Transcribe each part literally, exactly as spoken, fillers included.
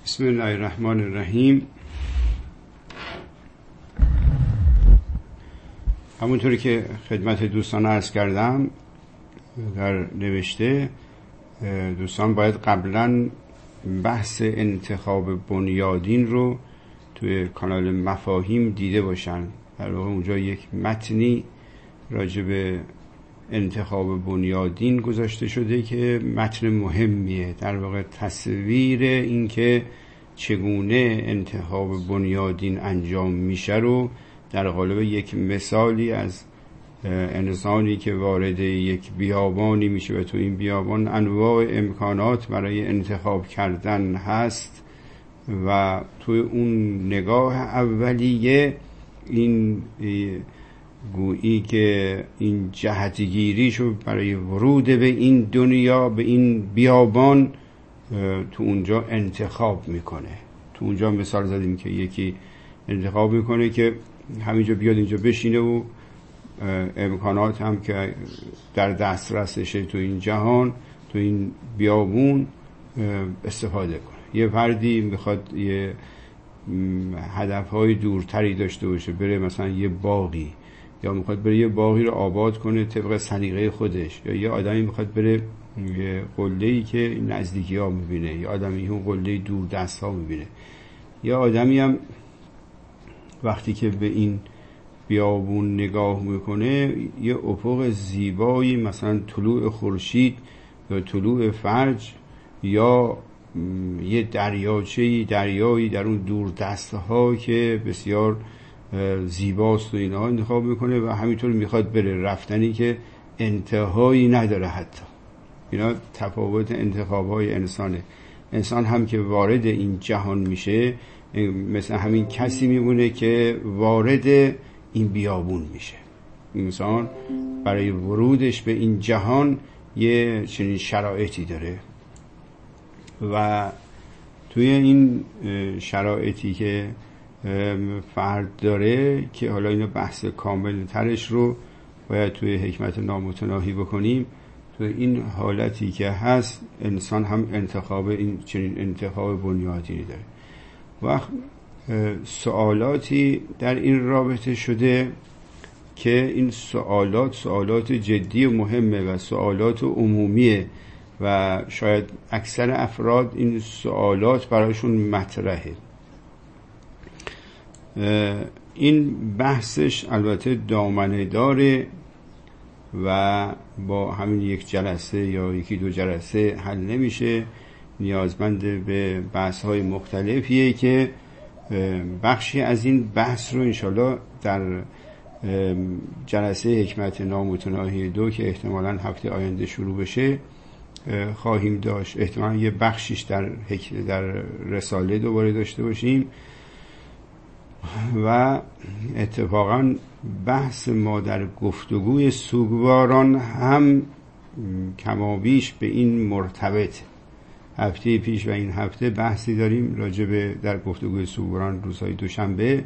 بسم الله الرحمن الرحیم. همونطوری که خدمت دوستان عرض کردم در نوشته، دوستان باید قبلا بحث انتخاب بنیادین رو توی کانال مفاهیم دیده باشن. در واقع اونجا یک متنی راجع به انتخاب بنیادین گذاشته شده که متن مهمیه. در واقع تصویر این که چگونه انتخاب بنیادین انجام میشه رو در قالب یک مثالی از انسانی که وارد یک بیابانی میشه و تو این بیابان انواع امکانات برای انتخاب کردن هست و توی اون نگاه اولیه این گویی که این جهتگیریشو برای ورود به این دنیا، به این بیابان، تو اونجا انتخاب میکنه. تو اونجا مثال زدیم که یکی انتخاب میکنه که همینجا بیاد اینجا بشینه و امکانات هم که در دسترسشه تو این جهان، تو این بیابون استفاده کنه. یه فردی میخواد یه هدفهای دورتری داشته باشه، بره مثلا یه باغی، یا میخواد بره یه باغی رو آباد کنه طبق سلیقه خودش، یا یه آدمی میخواد بره یه قله‌ای که نزدیکی ها میبینه، یا آدمی اون قله دور دست ها میبینه، یا آدمی هم وقتی که به این بیابون نگاه میکنه یه افق زیبایی، مثلا طلوع خورشید یا طلوع فرج یا یه دریاچه‌ای دریایی در اون دور دست ها که بسیار زیباست و اینها انتخاب میکنه و همینطور میخواد بره، رفتنی که انتهایی نداره. حتی اینا تفاوت انتخاب‌های انسانه. انسان هم که وارد این جهان میشه مثل همین کسی میمونه که وارد این بیابون میشه. انسان برای ورودش به این جهان یه چنین شرایطی داره و توی این شرایطی که فرد داره که حالا اینو بحث کامل ترش رو باید توی حکمت نامتناهی بکنیم، تو این حالتی که هست انسان هم انتخاب این چنین انتخاب بنیادینی داره. و سوالاتی در این رابطه شده که این سوالات سوالات جدی و مهمه و سوالات عمومیه و شاید اکثر افراد این سوالات برایشون مطرحه. این بحثش البته دامنه داره و با همین یک جلسه یا یکی دو جلسه حل نمیشه، نیازمند به بحث های مختلفیه که بخشی از این بحث رو انشالله در جلسه حکمت نامتناهی دو که احتمالاً هفته آینده شروع بشه خواهیم داشت. احتمالاً یه بخشیش در در رساله دوباره داشته باشیم و اتفاقاً بحث ما در گفتگوی سوگواران هم کمابیش به این مرتبط. هفته پیش و این هفته بحثی داریم راجع به در گفتگوی سوگواران روزهای دوشنبه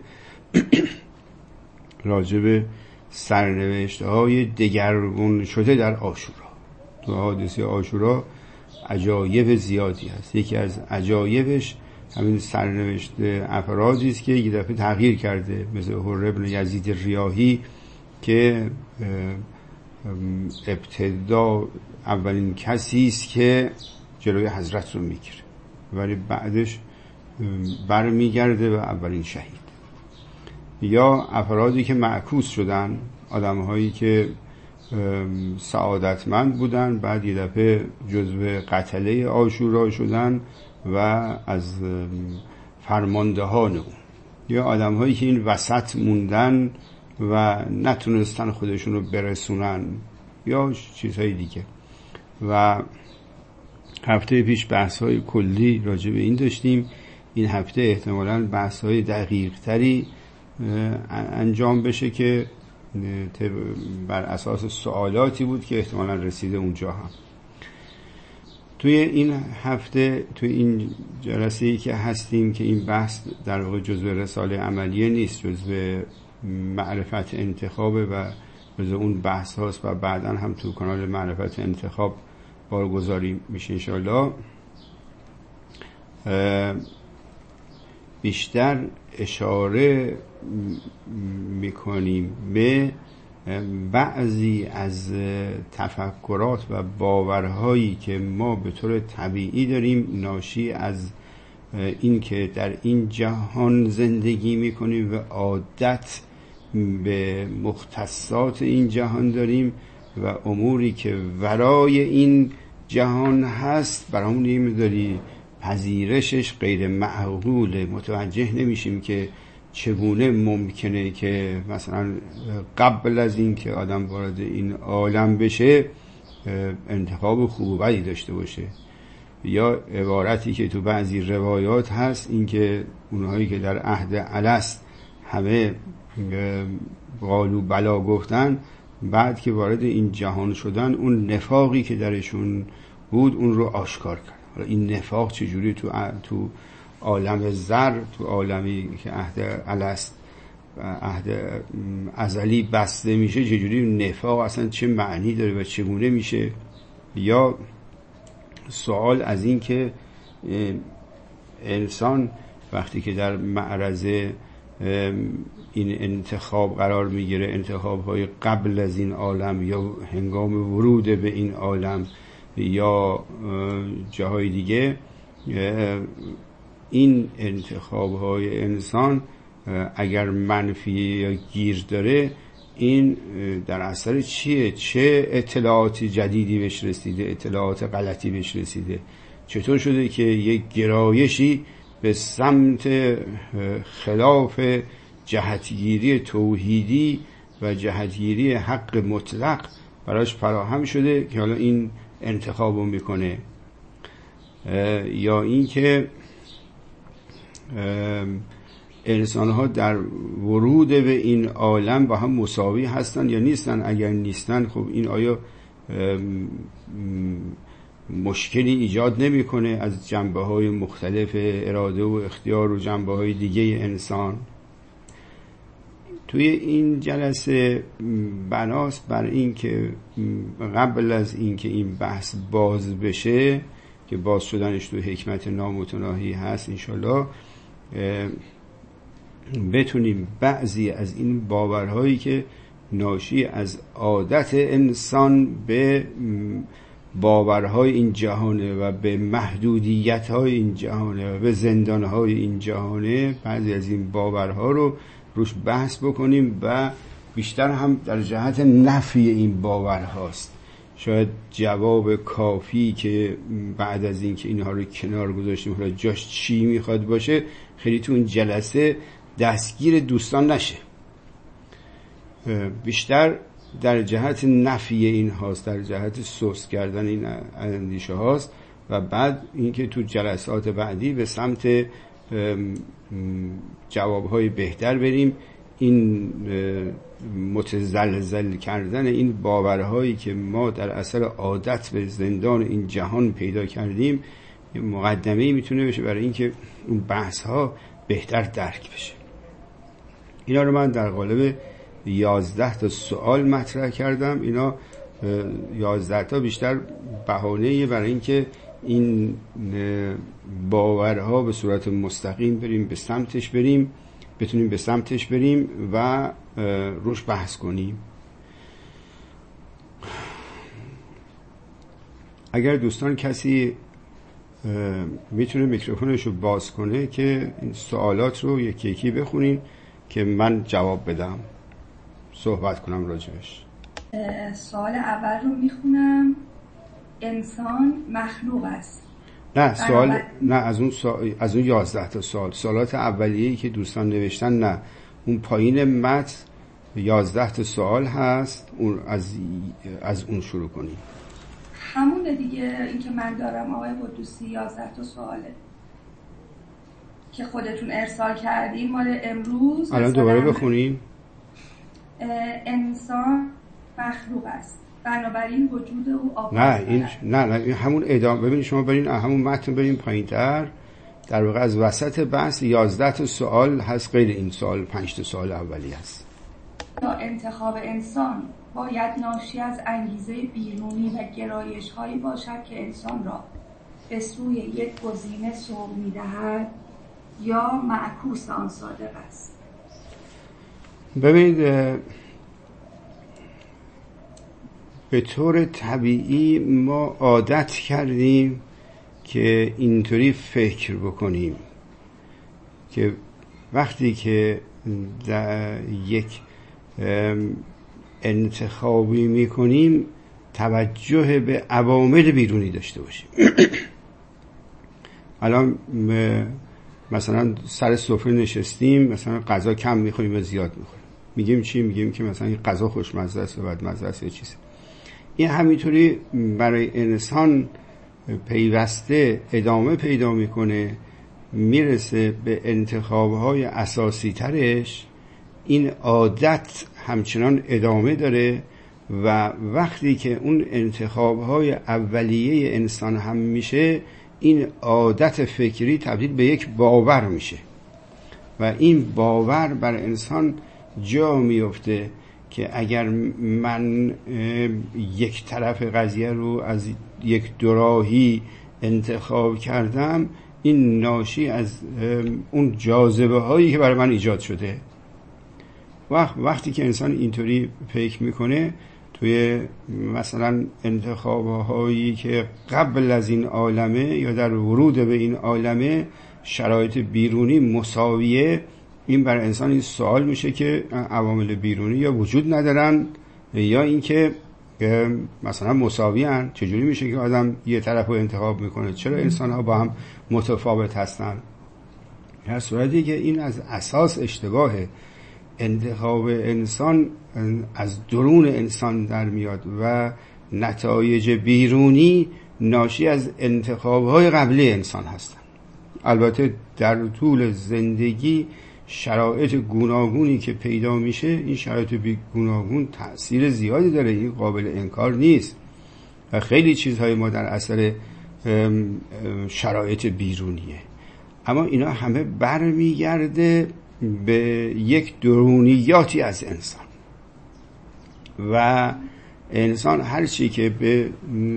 راجع به سرنوشت‌های دگرگون شده در عاشورا. تو حادثه عاشورا عجایب زیادی هست. یکی از عجایبش همین سرنوشت افرادی است که یک دفعه تغییر کرده، مثل حر بن یزید ریاحی که ابتدا اولین کسی است که جلوی حضرت رو میگیره ولی بعدش برمیگرده و اولین شهید. یا افرادی که معکوس شدن، آدم‌هایی که سعادتمند بودن بعد یه دفعه جزو قتله عاشورا شدن و از فرماندهان اون. یا آدم‌هایی که این وسط موندن و نتونستن خودشون رو برسونن یا چیزهای دیگه. و هفته پیش بحث‌های کلی راجع به این داشتیم. این هفته احتمالاً بحث‌های دقیق‌تری انجام بشه که بر اساس سوالاتی بود که احتمالاً رسیده اونجا هم. توی این هفته توی این جلسه‌ای که هستیم که این بحث در واقع جزء رساله عملیه نیست، جزء معرفت انتخابه و جزء اون بحث هاست و بعداً هم تو کانال معرفت انتخاب بارگذاری میشه انشاءالله. بیشتر اشاره میکنیم به بعضی از تفکرات و باورهایی که ما به طور طبیعی داریم، ناشی از این که در این جهان زندگی میکنیم و عادت به مختصات این جهان داریم و اموری که ورای این جهان هست برامون یه مقداری پذیرشش غیر معقوله. متوجه نمیشیم که چگونه ممکنه که مثلا قبل از این که آدم وارد این عالم بشه انتخاب خوب و بدی داشته باشه. یا عبارتی که تو بعضی روایات هست، این که اونهایی که در عهد الست همه قالو بلا گفتن، بعد که وارد این جهان شدن اون نفاقی که درشون بود اون رو آشکار کرد. حالا این نفاق چجوری تو تو عالم زر، تو عالمی که عهد الست عهد ازلی بسته میشه، چجوری نفاق اصلا چه معنی داره و چگونه میشه؟ یا سوال از این که انسان وقتی که در معرض این انتخاب قرار میگیره، انتخاب های قبل از این عالم یا هنگام ورود به این عالم یا جاهای دیگه، این انتخاب های انسان اگر منفی یا گیر داره، این در اثر چیه؟ چه اطلاعات جدیدی بهش رسیده، اطلاعات غلطی بهش رسیده؟ چطور شده که یک گرایشی به سمت خلاف جهتگیری توحیدی و جهتگیری حق مطلق براش فراهم شده که حالا این انتخابو میکنه؟ یا این که انسان ها در ورود به این عالم با هم مساوی هستن یا نیستن؟ اگر نیستن خب این آیا مشکلی ایجاد نمیکنه از جنبه های مختلف اراده و اختیار و جنبه های دیگه انسان؟ توی این جلسه بناس بر این که قبل از این که این بحث باز بشه، که باز شدنش تو حکمت نامتناهی هست انشالله، بتونیم بعضی از این باورهایی که ناشی از عادت انسان به باورهای این جهانه و به محدودیت‌های این جهانه و به زندانهای این جهانه، بعضی از این باورها رو روش بحث بکنیم و بیشتر هم در جهت نفی این باورهاست. شاید جواب کافی که بعد از این که اینها رو کنار گذاشتیم حالا جاش چی میخواد باشه خیلی تو این جلسه دستگیر دوستان نشه، بیشتر در جهت نفی این هاست، در جهت سوس کردن این اندیشه هاست و بعد اینکه تو جلسات بعدی به سمت جوابهای بهتر بریم. این متزلزل کردن این باورهایی که ما در اثر عادت به زندان این جهان پیدا کردیم یه مقدمه‌ای میتونه بشه برای اینکه اون بحث ها بهتر درک بشه. اینا رو من در قالب یازده تا سوال مطرح کردم. اینا یازده تا بیشتر بهانه‌ای برای اینکه این باورها به صورت مستقیم بریم به سمتش بریم بتونیم به سمتش بریم و روش بحث کنیم. اگر دوستان کسی میتونه میکروفونش رو باز کنه که این سوالات رو یکی یکی بخونین که من جواب بدم، صحبت کنم راجبش. سوال اول رو میخونم. انسان مخلوق است؟ نه سوال نه از اون سوال، از اون یازده تا سوال، سوالات اولیه‌ای که دوستان نوشتن، نه اون پایین متن یازده تا سوال هست، اون از از اون شروع کنیم. همونه دیگه، این که من دارم آقای قدوسی یازده تا سواله که خودتون ارسال کردین مال امروز. الان دوباره بخونیم. انسان مخلوق است، بنابراین وجود او آغاز نه این نه نه این همون ادامه. ببینید شما برین همون متن برین پایین‌تر، در واقع از وسط بحث یازده تا سوال هست غیر این سوال، پنج تا سوال اولی هست. تا انتخاب انسان باید ناشی از انگیزه بیرونی و گرایش هایی باشد که انسان را به سوی یک گزینه سوق می‌دهد. یا معکوس آن صادق است؟ ببینید به طور طبیعی ما عادت کردیم که اینطوری فکر بکنیم که وقتی که در یک انتخابی میکنیم توجه به عوامل بیرونی داشته باشیم. الان مثلا سر سفره نشستیم، مثلا غذا کم میخوریم یا زیاد میخوریم، میگیم چی؟ میگیم که مثلا این غذا خوشمزه است و بدمزه است یا چیزی. این همینطوری برای انسان پیوسته ادامه پیدا میکنه، میرسه به انتخابهای اساسی ترش. این عادت همچنان ادامه داره و وقتی که اون انتخابهای اولیه انسان هم میشه، این عادت فکری تبدیل به یک باور میشه و این باور بر انسان جا میفته که اگر من یک طرف قضیه رو از یک دوراهی انتخاب کردم، این ناشی از اون جاذبه هایی که برای من ایجاد شده. وقت وقتی که انسان اینطوری فکر میکنه، توی مثلا انتخاب هایی که قبل از این عالمه یا در ورود به این عالمه شرایط بیرونی مساویه، این بر انسان این سوال میشه که عوامل بیرونی یا وجود ندارن یا اینکه مثلا مساوی هن. چجوری میشه که آدم یه طرف رو انتخاب میکنه؟ چرا انسان ها با هم متفاوت هستن؟ در صورتی که این از اساس اشتباهه. انتخاب انسان از درون انسان در میاد و نتایج بیرونی ناشی از انتخابهای قبلی انسان هستن. البته در طول زندگی شرایط گوناگونی که پیدا میشه، این شرایط گوناگون تأثیر زیادی داره، این قابل انکار نیست و خیلی چیزهای ما در اثر شرایط بیرونیه، اما اینا همه برمیگرده به یک درونیاتی از انسان و انسان هر چی که به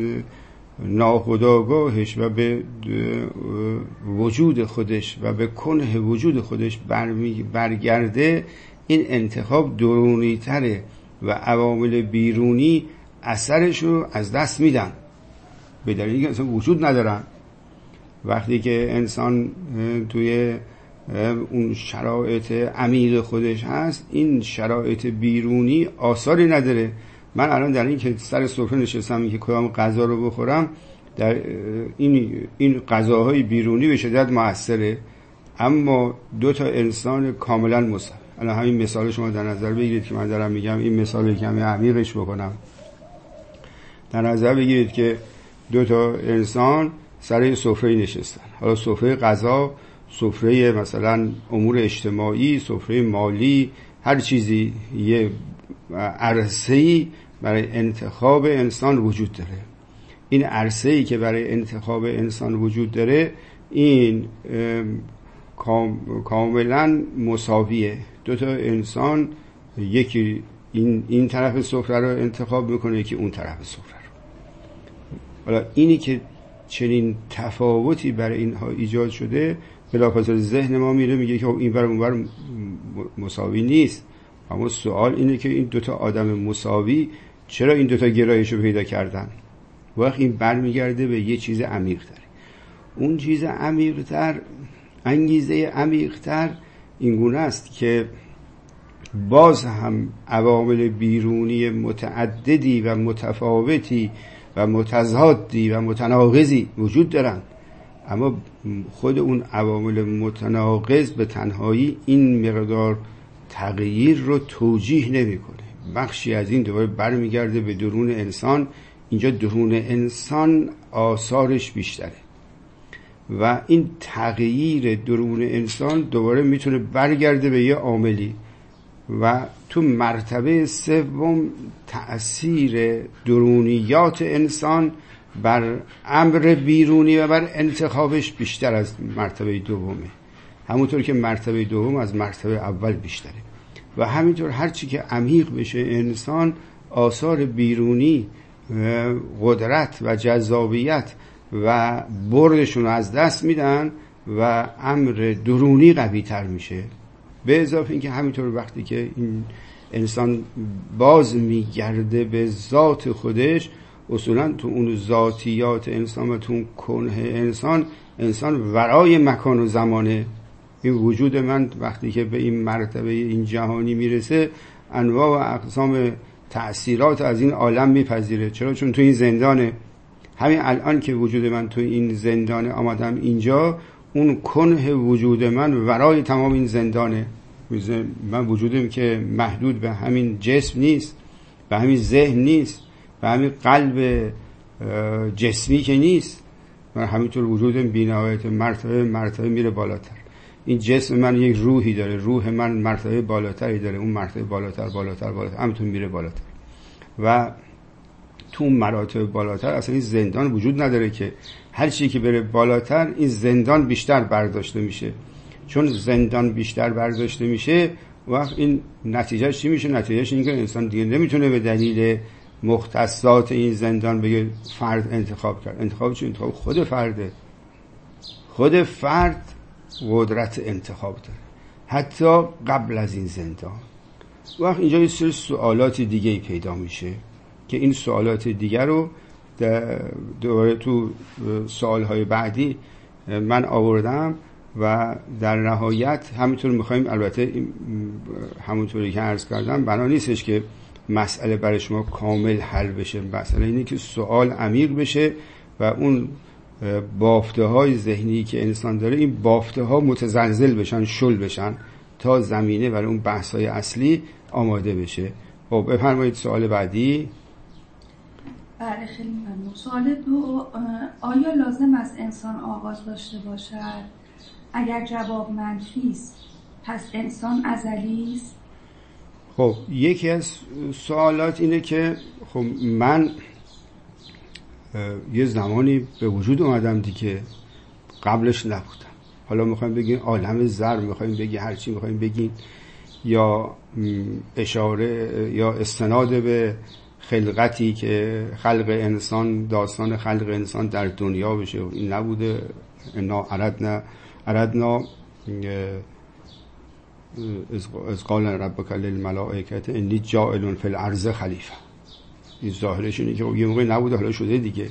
ناخودآگاهش و به وجود خودش و به کنه وجود خودش برگرده، این انتخاب درونی تره و عوامل بیرونی اثرش رو از دست میدن، به دلیلی که اصلا وجود ندارن. وقتی که انسان توی اون شرایط عمیق خودش هست، این شرایط بیرونی آثاری نداره. من الان در این که سر سفره نشستم این که کدام غذا رو بخورم، در این این غذاهای بیرونی به شدت موثره، اما دو تا انسان کاملا مستقل. الان همین مثال شما در نظر بگیرید که من دارم میگم، این مثال کمی عمیقش بکنم. در نظر بگیرید که دو تا انسان سر سفره نشستن، حالا سفره غذا، سفره مثلا امور اجتماعی، سفره مالی، هر چیزی، یه عرصه‌ای برای انتخاب انسان وجود داره. این عرصه‌ای که برای انتخاب انسان وجود داره، این کاملا مساویه. دو تا انسان، یکی این این طرف سفره رو انتخاب میکنه، یکی اون طرف سفره رو. حالا اینی که چنین تفاوتی برای اینها ایجاد شده، بلافاصله ذهن ما میره میگه که این بر اون بر مساوی نیست. اما سوال اینه که این دوتا آدم مساوی چرا این دوتا گرایش رو پیدا کردن؟ وقت این برمیگرده به یه چیز عمیق‌تر. اون چیز عمیق‌تر، انگیزه عمیق‌تر این گونه است که باز هم عوامل بیرونی متعددی و متفاوتی و متضادی و متناقضی وجود دارن، اما خود اون عوامل متناقض به تنهایی این مقدار تغییر رو توجیه نمی‌کنه. بخشی از این دوباره برمیگرده به درون انسان. اینجا درون انسان آثارش بیشتره و این تغییر درون انسان دوباره میتونه برگرده به یه عاملی و تو مرتبه سوم تأثیر درونیات انسان بر امر بیرونی و بر انتخابش بیشتر از مرتبه دومه، همونطور که مرتبه دوم از مرتبه اول بیشتره. و همینطور هرچی که عمیق بشه انسان، آثار بیرونی قدرت و جذابیت و بردشون رو از دست میدن و امر درونی قوی تر میشه. به اضافه اینکه همینطور وقتی که این انسان باز میگرده به ذات خودش، اصولا تو اون ذاتیات انسان و تو اون کنه انسان، انسان ورای مکان و زمانه. این وجود من وقتی که به این مرتبه این جهانی میرسه، انواع و اقسام تأثیرات از این عالم میپذیره. چرا؟ چون تو این زندانه. همین الان که وجود من تو این زندانه آمدم اینجا، اون کنه وجود من ورای تمام این زندانه. من وجودم که محدود به همین جسم نیست، به همین ذهن نیست، به همین قلب جسمی که نیست. من همینطور وجودم بی‌نهایت مرتبه مرتبه میره بالاتر. این جسم من یک روحی داره، روح من مرتبه بالاتری داره، اون مرتبه بالاتر بالاتر بالاتر همینطور میره بالاتر. و تو مراتب بالاتر اصلا این زندان وجود نداره که هر چی که بره بالاتر این زندان بیشتر برداشته میشه. چون زندان بیشتر برداشته میشه، وقت این نتیجهش چی میشه؟ نتیجهش این که انسان دیگه نمیتونه به دلیل مختصات این زندان بگه فرد انتخاب کرد. انتخاب چی؟ انتخاب خود فرده. خود فرد قدرت انتخاب داره، حتی قبل از این زندان. وقت اینجا یه سری سوالات دیگه پیدا میشه که این سوالات دیگه رو دوباره تو سوالهای بعدی من آوردم و در نهایت همینطور میخوایم، البته همونطوری که عرض کردم بنا نیستش که مسئله برای شما کامل حل بشه. مسئله اینه که سوال عمیق بشه و اون بافته های ذهنی که انسان داره، این بافته ها متزلزل بشن، شل بشن تا زمینه برای اون بحث های اصلی آماده بشه. خب بفرمایید سوال بعدی. بله خیلی ممنون. سوال دو، آیا لازم است انسان آغاز داشته باشد؟ اگر جواب منفی است پس انسان ازلی است؟ خب یکی از سوالات اینه که خب من یه زمانی به وجود اومدم دیگه، قبلش نبودم. حالا میخوایم بگیم عالم ذر، میخوایم بگیم هر چی میخوایم بگیم، یا اشاره یا استناد به خلقتی که خلق انسان، داستان خلق انسان در دنیا بشه. این نبوده. انا اردنا اردنا از قال ربک للملائکه انی جاعل فی الارض خلیفه. این ظاهرش اینه که یه موقع نبوده، حالا شده دیگه.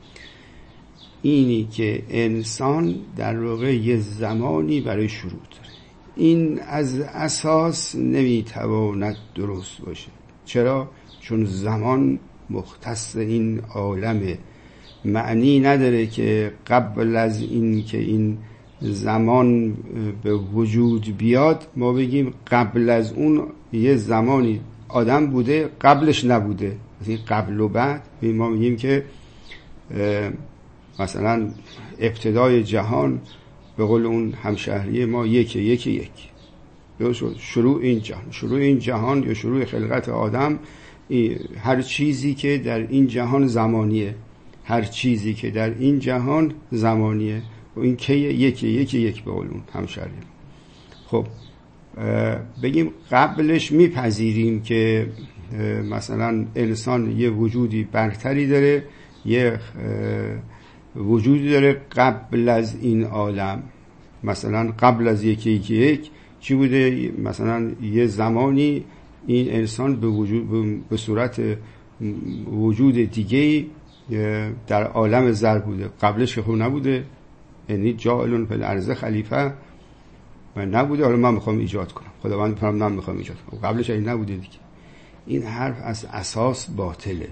اینی که انسان در واقع یه زمانی برای شروع داره. این از اساس نمیتواند درست باشه. چرا؟ چون زمان مختص این عالمه. معنی نداره که قبل از این که این زمان به وجود بیاد ما بگیم قبل از اون یه زمانی آدم بوده قبلش نبوده. مثلا قبل و بعد ما میگیم که مثلا ابتدای جهان به قول اون همشهری ما یکی یکی یک شروع این جهان، شروع این جهان یا شروع خلقت آدم. هر چیزی که در این جهان زمانیه، هر چیزی که در این جهان زمانیه و این که یکی یکی یک به قول اون همشهری. خب بگیم قبلش میپذیریم که مثلا انسان یه وجودی برتری داره، یه وجودی داره قبل از این عالم. مثلا قبل از یکی یکی یک چی بوده؟ مثلا یه زمانی این انسان به وجود به صورت وجود دیگه در عالم ذر بوده. قبلش که خود نبوده. یعنی جاعل فی الارض خلیفه من نبوده، حالا من میخوام ایجاد کنم. خداوند میفرماد من میخوام ایجاد کنم. قبلش این نبوده دیگه. این حرف از اساس باطله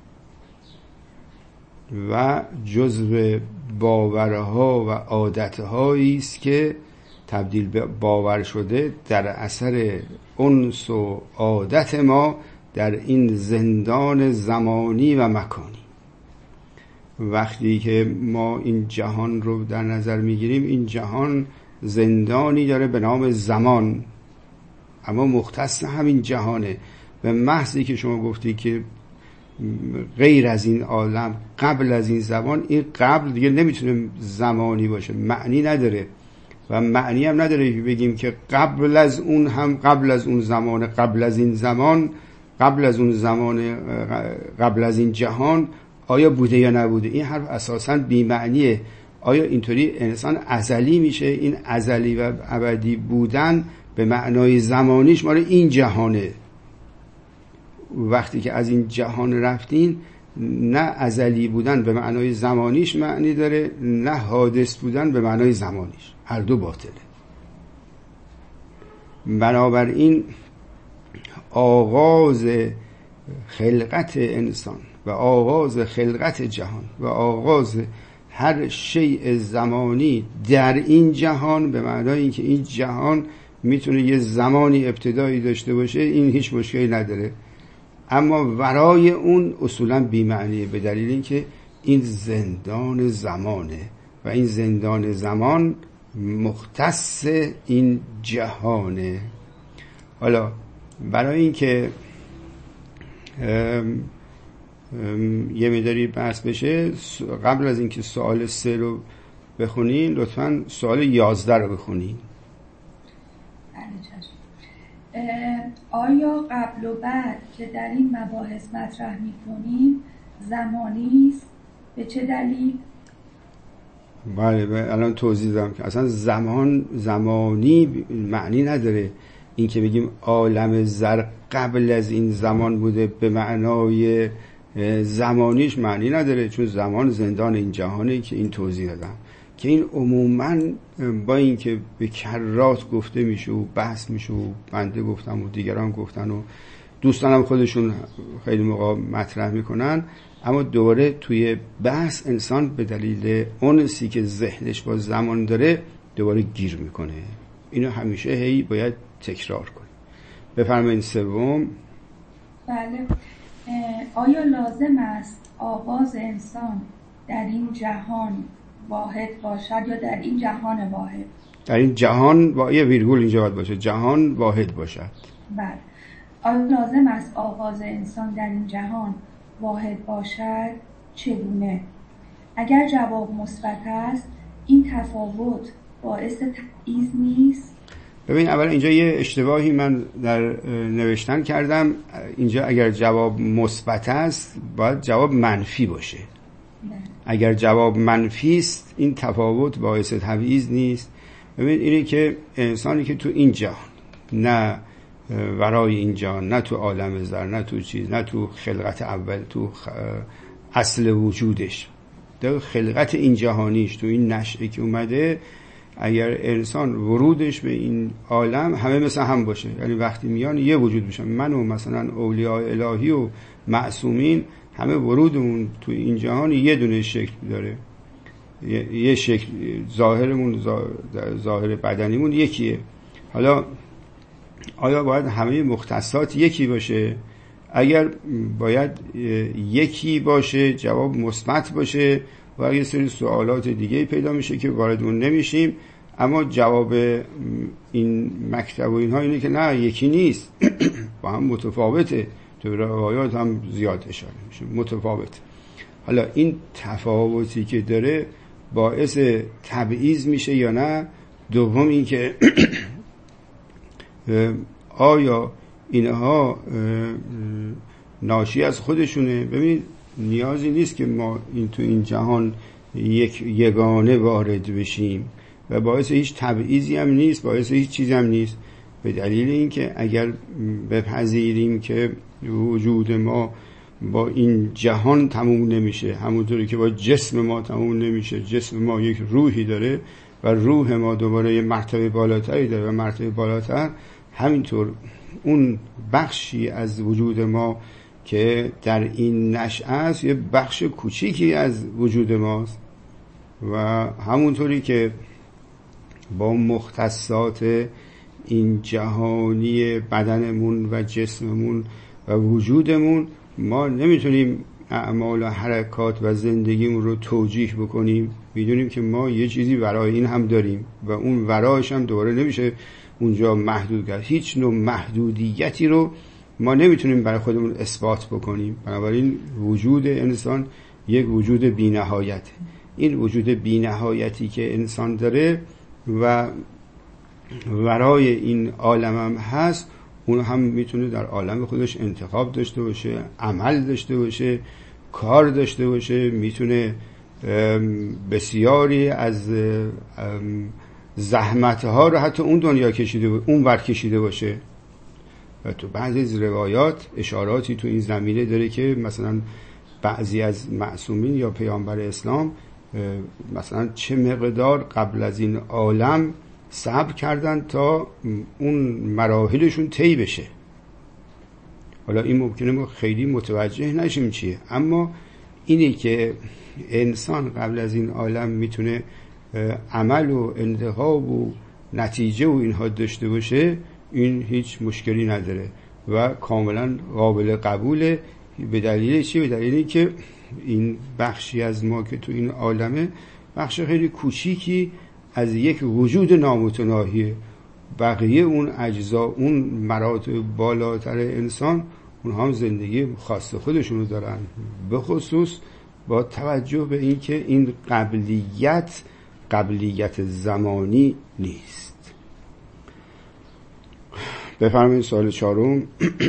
و جزو باورها و عادتهایی است که تبدیل به باور شده در اثر انس و عادت ما در این زندان زمانی و مکانی. وقتی که ما این جهان رو در نظر میگیریم، این جهان زندانی داره به نام زمان، اما مختص همین جهانه. به محضی که شما گفتی که غیر از این عالم قبل از این زمان، این قبل دیگه نمیتونه زمانی باشه، معنی نداره و معنی هم نداره که بگیم که قبل از اون هم قبل از اون زمان، قبل از این زمان، قبل از اون زمان، قبل از این جهان آیا بوده یا نبوده. این حرف اساساً بی معنیه. آیا اینطوری انسان ازلی میشه؟ این ازلی و ابدی بودن به معنای زمانیش مال این جهانه. وقتی که از این جهان رفتین، نه ازلی بودن به معنای زمانیش معنی داره، نه حادث بودن به معنای زمانیش، هر دو باطله. بنابراین آغاز خلقت انسان و آغاز خلقت جهان و آغاز هر شیء زمانی در این جهان به معنای اینکه این جهان میتونه یه زمانی ابتدایی داشته باشه، این هیچ مشکلی نداره، اما ورای اون اصولا بی‌معنیه، به دلیل اینکه این زندان زمانه و این زندان زمان مختص این جهانه. حالا برای اینکه ام ام یه مقداری بحث بشه، قبل از اینکه سوال سه رو بخونین لطفاً سوال یازده رو بخونین. آیا قبل و بعد که در این مباحث مطرح می‌کنیم زمانی است؟ به چه دلیل؟ بله الان توضیح دادم که اصلا زمان زمانی معنی نداره. این که بگیم عالم زر قبل از این زمان بوده به معنای زمانیش معنی نداره، چون زمان زندان این جهانه که این توضیح دادم، که این عموماً با این که به کرات گفته میشه و بحث میشه و بنده گفتم و دیگران گفتن و دوستانم خودشون خیلی موقع مطرح میکنن، اما دوباره توی بحث انسان به دلیل اونسی که ذهنش با زمان داره دوباره گیر میکنه. اینو همیشه هی باید تکرار کنه. بفرمایید سوم. بله، آیا لازم است آغاز انسان در این جهان واحد باشد یا در این جهان واحد؟ در این جهان با یه ویرگول اینجا باید باشه، جهان واحد باشد. بله. آیا لازم است آغاز انسان در این جهان واحد باشد؟ چگونه؟ اگر جواب مثبت است این تفاوت باعث تبعیض نیست؟ ببین اول اینجا یه اشتباهی من در نوشتن کردم. اینجا اگر جواب مثبت است باید جواب منفی باشه. نه. اگر جواب منفی است این تفاوت باعث تبعیض نیست. ببین اینه که انسانی که تو این جهان، نه ورای این جهان، نه تو عالم زر، نه تو چیز، نه تو خلقت اول، تو اصل وجودش، در خلقت این جهانیش، تو این نشأه که اومده، اگر انسان ورودش به این عالم همه مثل هم باشه، یعنی وقتی میان یه وجود میشن، من و مثلا اولیاء الهی و معصومین همه ورودمون تو این جهان یه دونه شکل داره، یه شکل، ظاهرمون ظاهر بدنیمون یکیه. حالا آیا باید همه مختصات یکی باشه؟ اگر باید یکی باشه جواب مثبت باشه و یه سری سوالات دیگه پیدا میشه که وارد اون نمیشیم، اما جواب این مکتب و اینها اینه که نه یکی نیست با هم متفاوته، تو روایات هم زیاد اشاره میشه متفاوت. حالا این تفاوتی که داره باعث تبعیض میشه یا نه؟ دوم این که آیا اینها ناشی از خودشونه؟ ببینید نیازی نیست که ما این تو این جهان یک یگانه وارد بشیم و باعث هیچ تبعیضی هم نیست، باعث هیچ چیزی هم نیست، به دلیل اینکه اگر بپذیریم که وجود ما با این جهان تموم نمیشه، همونطوری که با جسم ما تموم نمیشه، جسم ما یک روحی داره و روح ما دوباره یه مرتبه بالاتری داره و مرتبه بالاتر، همینطور اون بخشی از وجود ما که در این نشأه است یه بخش کوچیکی از وجود ماست و همونطوری که با مختصات این جهانی بدنمون و جسممون و وجودمون ما نمیتونیم اعمال و حرکات و زندگیمون رو توجیه بکنیم، میدونیم که ما یه چیزی ورای این هم داریم و اون ورایش هم دوباره نمیشه اونجا محدود کرد. هیچ نوع محدودیتی رو ما نمیتونیم برای خودمون اثبات بکنیم. بنابراین وجود انسان یک وجود بی‌نهایت، این وجود بی‌نهایتی که انسان داره و ورای این عالم هم هست، اون هم میتونه در عالم خودش انتخاب داشته باشه، عمل داشته باشه، کار داشته باشه، میتونه بسیاری از زحمتها رو حتی اون دنیا کشیده اون ور کشیده باشه. و تو بعضی از روایات اشاراتی تو این زمینه داره که مثلا بعضی از معصومین یا پیامبر اسلام مثلا چه مقدار قبل از این عالم صبر کردن تا اون مراحلشون طی بشه. حالا این ممکنه ما خیلی متوجه نشیم چیه، اما اینی که انسان قبل از این عالم میتونه عمل و انتخاب و نتیجه و اینها داشته باشه، این هیچ مشکلی نداره و کاملا قابل قبوله. به دلیل چی؟ به دلیلی که این بخشی از ما که تو این عالمه بخش خیلی کوچیکی از یک وجود نامتناهیه. بقیه اون اجزا، اون مراتب بالاتر انسان، اونها هم زندگی خاص خودشونو دارن، به خصوص با توجه به این که این قبلیت قبلیت زمانی نیست. بفرمایید سوال چهارم.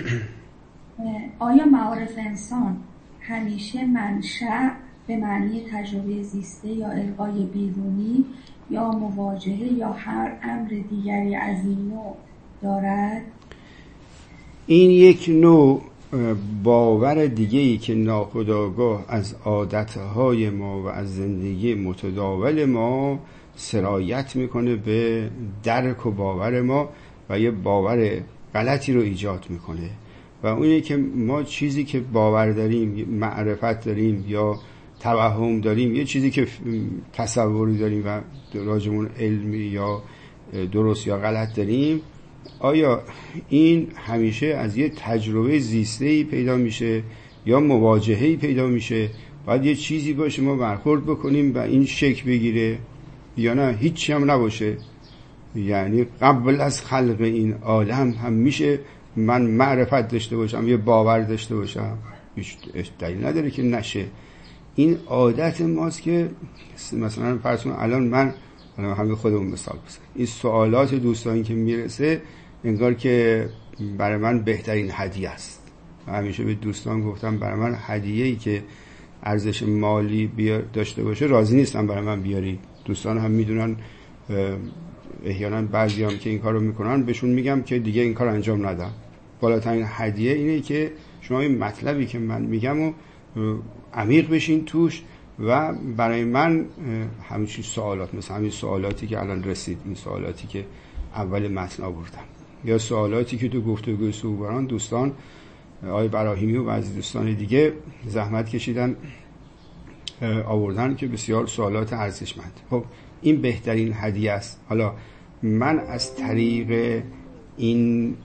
آیا معارف انسان همیشه منشأ به معنی تجربه زیسته یا القای بیرونی یا مواجهه یا هر امر دیگری از این نوع دارد؟ این یک نوع باور دیگه‌ای که ناخودآگاه از عادتهای ما و از زندگی متداول ما سرایت میکنه به درک و باور ما و یه باور غلطی رو ایجاد میکنه. و اونه که ما چیزی که باور داریم، معرفت داریم یا توهم داریم، یه چیزی که تصوری داریم و راجمون علمی یا درست یا غلط داریم، آیا این همیشه از یه تجربه زیسته‌ای پیدا میشه یا مواجهه‌ای پیدا میشه؟ باید یه چیزی باشه ما برخورد بکنیم و این شکل بگیره، یا نه هیچی هم نباشه؟ یعنی قبل از خلق این عالم هم میشه من معرفت داشته باشم، یه باور داشته باشم، هیچ دلیل نداره که نشه. این عادت ماست که مثلا فرض کن الان من همه خودمون مثال بزنم، این سوالات دوستانی که میرسه انگار که برای من بهترین هدیه است. همیشه به دوستان گفتم برای من هدیه‌ای که ارزش مالی بیار داشته باشه راضی نیستم برای من بیاری. دوستان هم میدونن، احیانا بعضی هم که این کار رو میکنن بهشون میگم که دیگه این کار انجام ندم. بالاترین هدیه اینه که شما این مطلبی که من میگم و عمیق بشین توش و برای من همین سوالات، مثلا همین سوالاتی که الان رسید، این سوالاتی که اول متن آوردم، یا سوالاتی که تو گفتگوی صحبران دوستان آقای براهیمی و بعضی دوستان دیگه زحمت کشیدن آوردن که بسیار سوالات ارزشمند. خب این بهترین هدیه است. حالا من از طریق این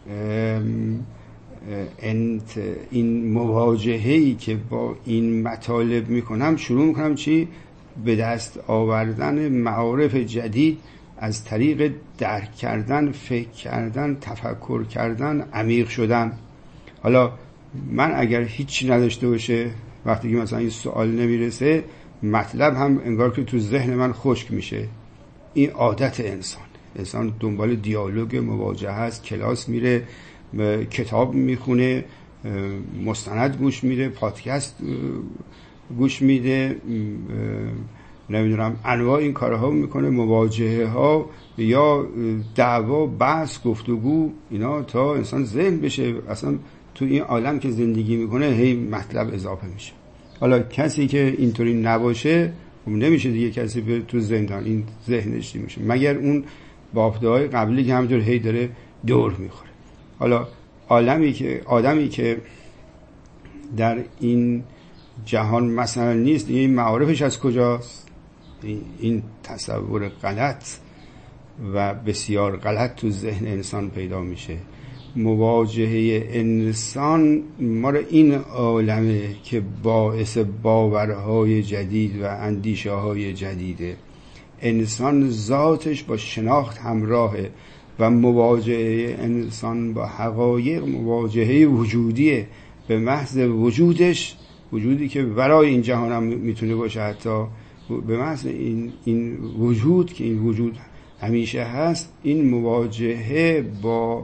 انت این مواجهه‌ای که با این مطالب میکنم شروع میکنم چی؟ به دست آوردن معارف جدید از طریق درک کردن، فکر کردن، تفکر کردن، عمیق شدن. حالا من اگر هیچی نداشته باشه، وقتی که مثلا این سوال نمیرسه، مطلب هم انگار که تو ذهن من خشک میشه. این عادت انسان انسان دنبال دیالوگ، مواجهه است، کلاس میره، کتاب میخونه، مستند گوش میده، پادکست گوش میده، نمیدونم انواع این کارها میکنه، مواجهه ها یا دعوا، بحث، گفتگو، اینا تا انسان ذهن بشه. اصلا تو این عالم که زندگی میکنه هی مطلب اضافه میشه. حالا کسی که اینطوری نباشه نمیشه دیگه کسی به تو زندان این ذهنش میشه، مگر اون بافده‌های قبلی که همینطور هی داره دور میخوره. حالا عالمی که آدمی که در این جهان مثلا نیست، این معارفش از کجاست؟ این تصور غلط و بسیار غلط تو ذهن انسان پیدا میشه. مواجهه انسان ما رو این عالمه که باعث باورهای جدید و اندیشه های جدیده. انسان ذاتش با شناخت همراهه و مواجهه انسان با حقایق مواجهه وجودیه. به محض وجودش، وجودی که برای این جهان هم میتونه باشه، حتی به محض این, این وجود که این وجود همیشه هست، این مواجهه با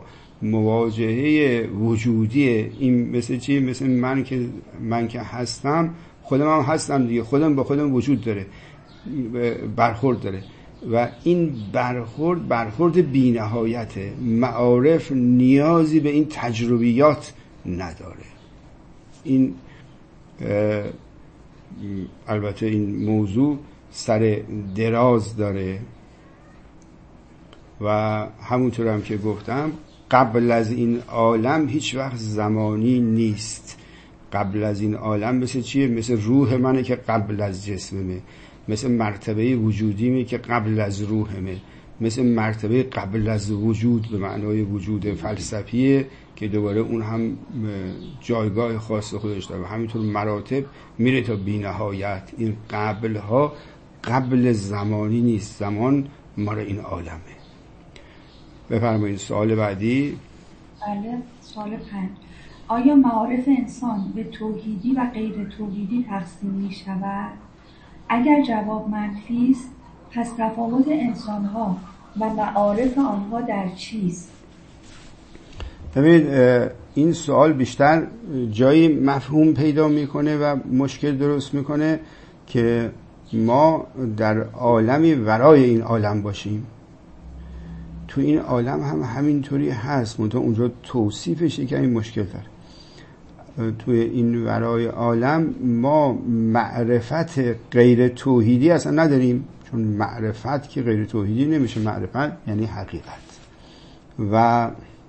مواجهه وجودیه. این مثل چی؟ مثل من که من که هستم، خودم هم هستم دیگه، خودم با خودم وجود داره، برخورد داره و این برخورد برخورد بی‌نهایته. معارف نیازی به این تجربیات نداره. این البته این موضوع سر دراز داره و همونطور هم که گفتم قبل از این عالم هیچ وقت زمانی نیست. قبل از این عالم مثل چیه؟ مثل روح منه که قبل از جسممه، مثل مرتبه وجودیمه که قبل از روحمه، مثل مرتبه قبل از وجود به معنای وجود فلسفیه که دوباره اون هم جایگاه خاص خودش داره و همینطور مراتب میره تا بی‌نهایت. این قبل ها قبل زمانی نیست، زمان مال این عالمه. بفرمایید سوال بعدی. بله، سوال پنج. آیا معارف انسان به توحیدی و غیر توحیدی تقسیم می شود؟ اگر جواب منفی است، پس تفاوت انسان‌ها و معارف آنها در چیست؟ ببین این سوال بیشتر جایی مفهوم پیدا میکنه و مشکل درست میکنه که ما در عالمی ورای این عالم باشیم. تو این عالم هم همینطوری هست، منتها اونجا توصیفش یکمی مشکل داره. توی این ورای عالم ما معرفت غیر توحیدی اصلا نداریم، چون معرفت که غیر توحیدی نمیشه معرفت، یعنی حقیقت. و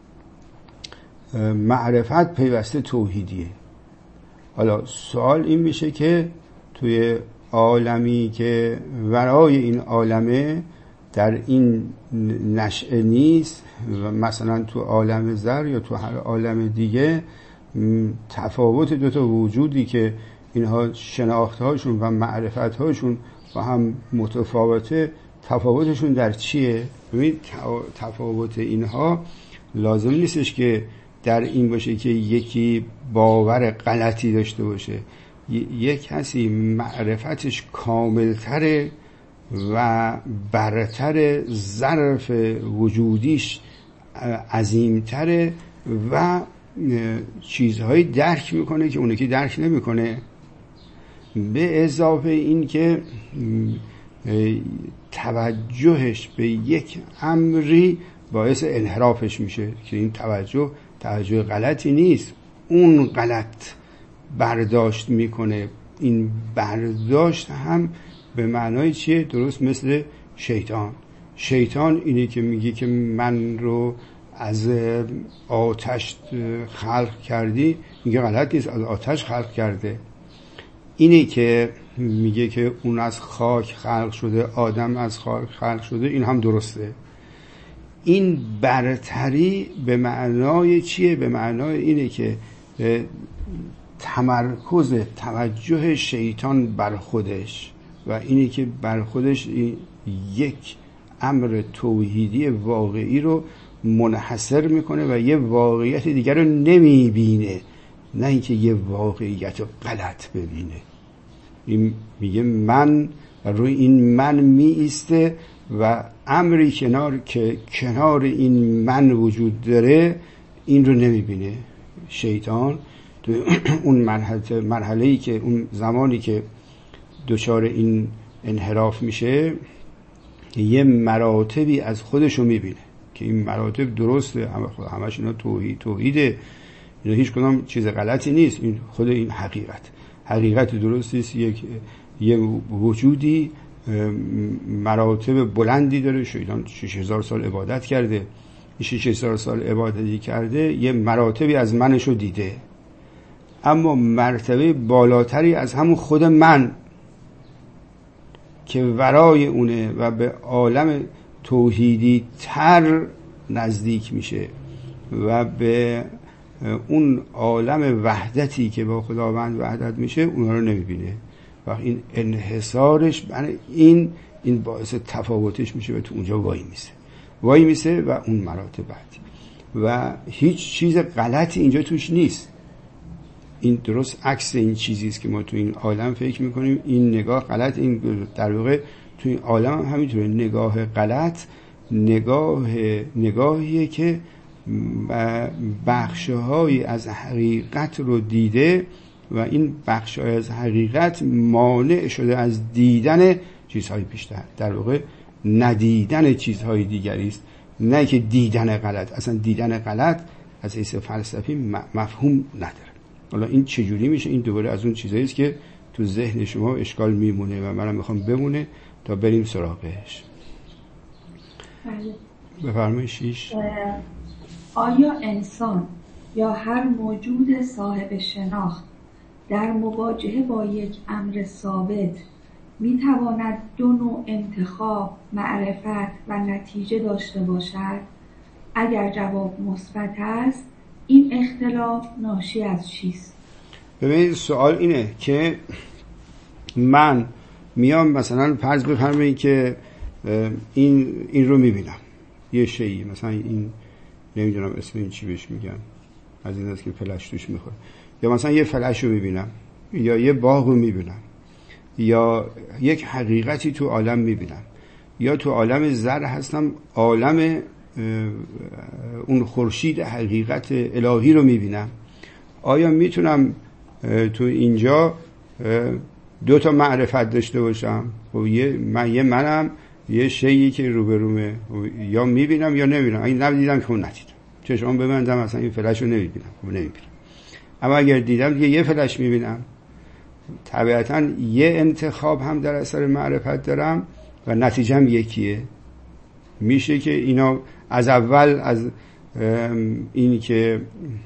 معرفت پیوسته توحیدیه. حالا سوال این میشه که توی عالمی که ورای این عالمه در این نشأه نیست و مثلا تو عالم ذر یا تو هر عالم دیگه تفاوت دو تا وجودی که اینها شناختهاشون و معرفتهاشون با هم متفاوته، تفاوتشون در چیه؟ ببینید تفاوت اینها لازم نیستش که در این باشه که یکی باور غلطی داشته باشه. یک کسی معرفتش کاملتره و برتر، ظرف وجودیش عظیمتره و چیزهایی درک میکنه که اونی که درک نمیکنه. به اضافه این که توجهش به یک امری باعث انحرافش میشه که این توجه توجه غلطی نیست، اون غلط برداشت میکنه. این برداشت هم به معنای چیه؟ درست مثل شیطان. شیطان اینی که میگه که من رو از آتش خلق کردی، میگه غلط نیست، از آتش خلق کرده. اینی که میگه که اون از خاک خلق شده، آدم از خاک خلق شده، این هم درسته. این برتری به معنای چیه؟ به معنای اینه که تمرکز توجه شیطان بر خودش و اینی که بر خودش یک امر توحیدی واقعی رو منحصر میکنه و یه واقعیت دیگر رو نمیبینه، نه اینکه یه واقعیت غلط ببینه. این میگه من، روی این من می ایسته و امری کنار که کنار این من وجود داره این رو نمیبینه. شیطان تو اون مرحله مرحله‌ای که اون زمانی که دچار این انحراف میشه یه مراتبی از خودش رو میبینه که این مراتب درسته، همش اینا توحید توحیده، اینا هیچ کدام چیز غلطی نیست، این خود این حقیقت حقیقت درستی است. یک یه وجودی مراتب بلندی داره. شیطان شش هزار سال عبادت کرده، شش هزار سال عبادتی کرده، یه مراتبی از منشو دیده، اما مرتبه بالاتری از همون خود من که ورای اونه و به عالم توحیدی تر نزدیک میشه و به اون عالم وحدتی که با خداوند وحدت میشه اونها رو نمیبینه و این انحصارش برای این این باعث تفاوتش میشه و تو اونجا وای میسه وای میسه و اون مراتب بعدی و هیچ چیز غلطی اینجا توش نیست. این درست عکس این چیزی است که ما تو این عالم فکر میکنیم این نگاه غلط. این در واقع تو این عالم هم همینطوره. نگاه غلط نگاه نگاهیه که بخشهایی از حقیقت رو دیده و این بخش‌های از حقیقت مانع شده از دیدن چیزهای بیشتر، در واقع ندیدن چیزهای دیگری است، نه که دیدن غلط. اصلا دیدن غلط از حیث فلسفی مفهوم نداره. حالا این چجوری میشه؟ این دوباره از اون چیزایی است که تو ذهن شما اشکال میمونه و منم میخوام بمونه تا بریم سراغش. بله. بفرمایید. شیش. آیا انسان یا هر موجود صاحب شناخت در مواجهه با یک امر ثابت میتواند دو نوع انتخاب، معرفت و نتیجه داشته باشد؟ اگر جواب مثبت است، این اختلاف ناشی از چیست؟ ببینید سوال اینه که من میام مثلا فرض بفرمایید که این این رو میبینم، یه شیئی، مثلا این نمیدونم اسم این چی بهش میگن، از این است که فلش توش میخوره، یا مثلا یه فلش رو میبینم، یا یه باغ رو میبینم، یا یک حقیقتی تو عالم میبینم، یا تو عالم زر هستم، عالم اون خورشید حقیقت الهی رو میبینم. آیا میتونم تو اینجا دو تا معرفت داشته باشم؟ خب یه من یه منم یه شیئی که روبرومه، یا میبینم یا نمیبینم. اگه ندیدم که ندیدم، چشمام ببندم مثلا این فلش رو نمیبینم، خب نمیبینم. اما اگر دیدم دیگه یه فلش میبینم، طبیعتاً یه انتخاب هم در اثر معرفت دارم و نتیجه هم یکیه. میشه که اینا از اول از این که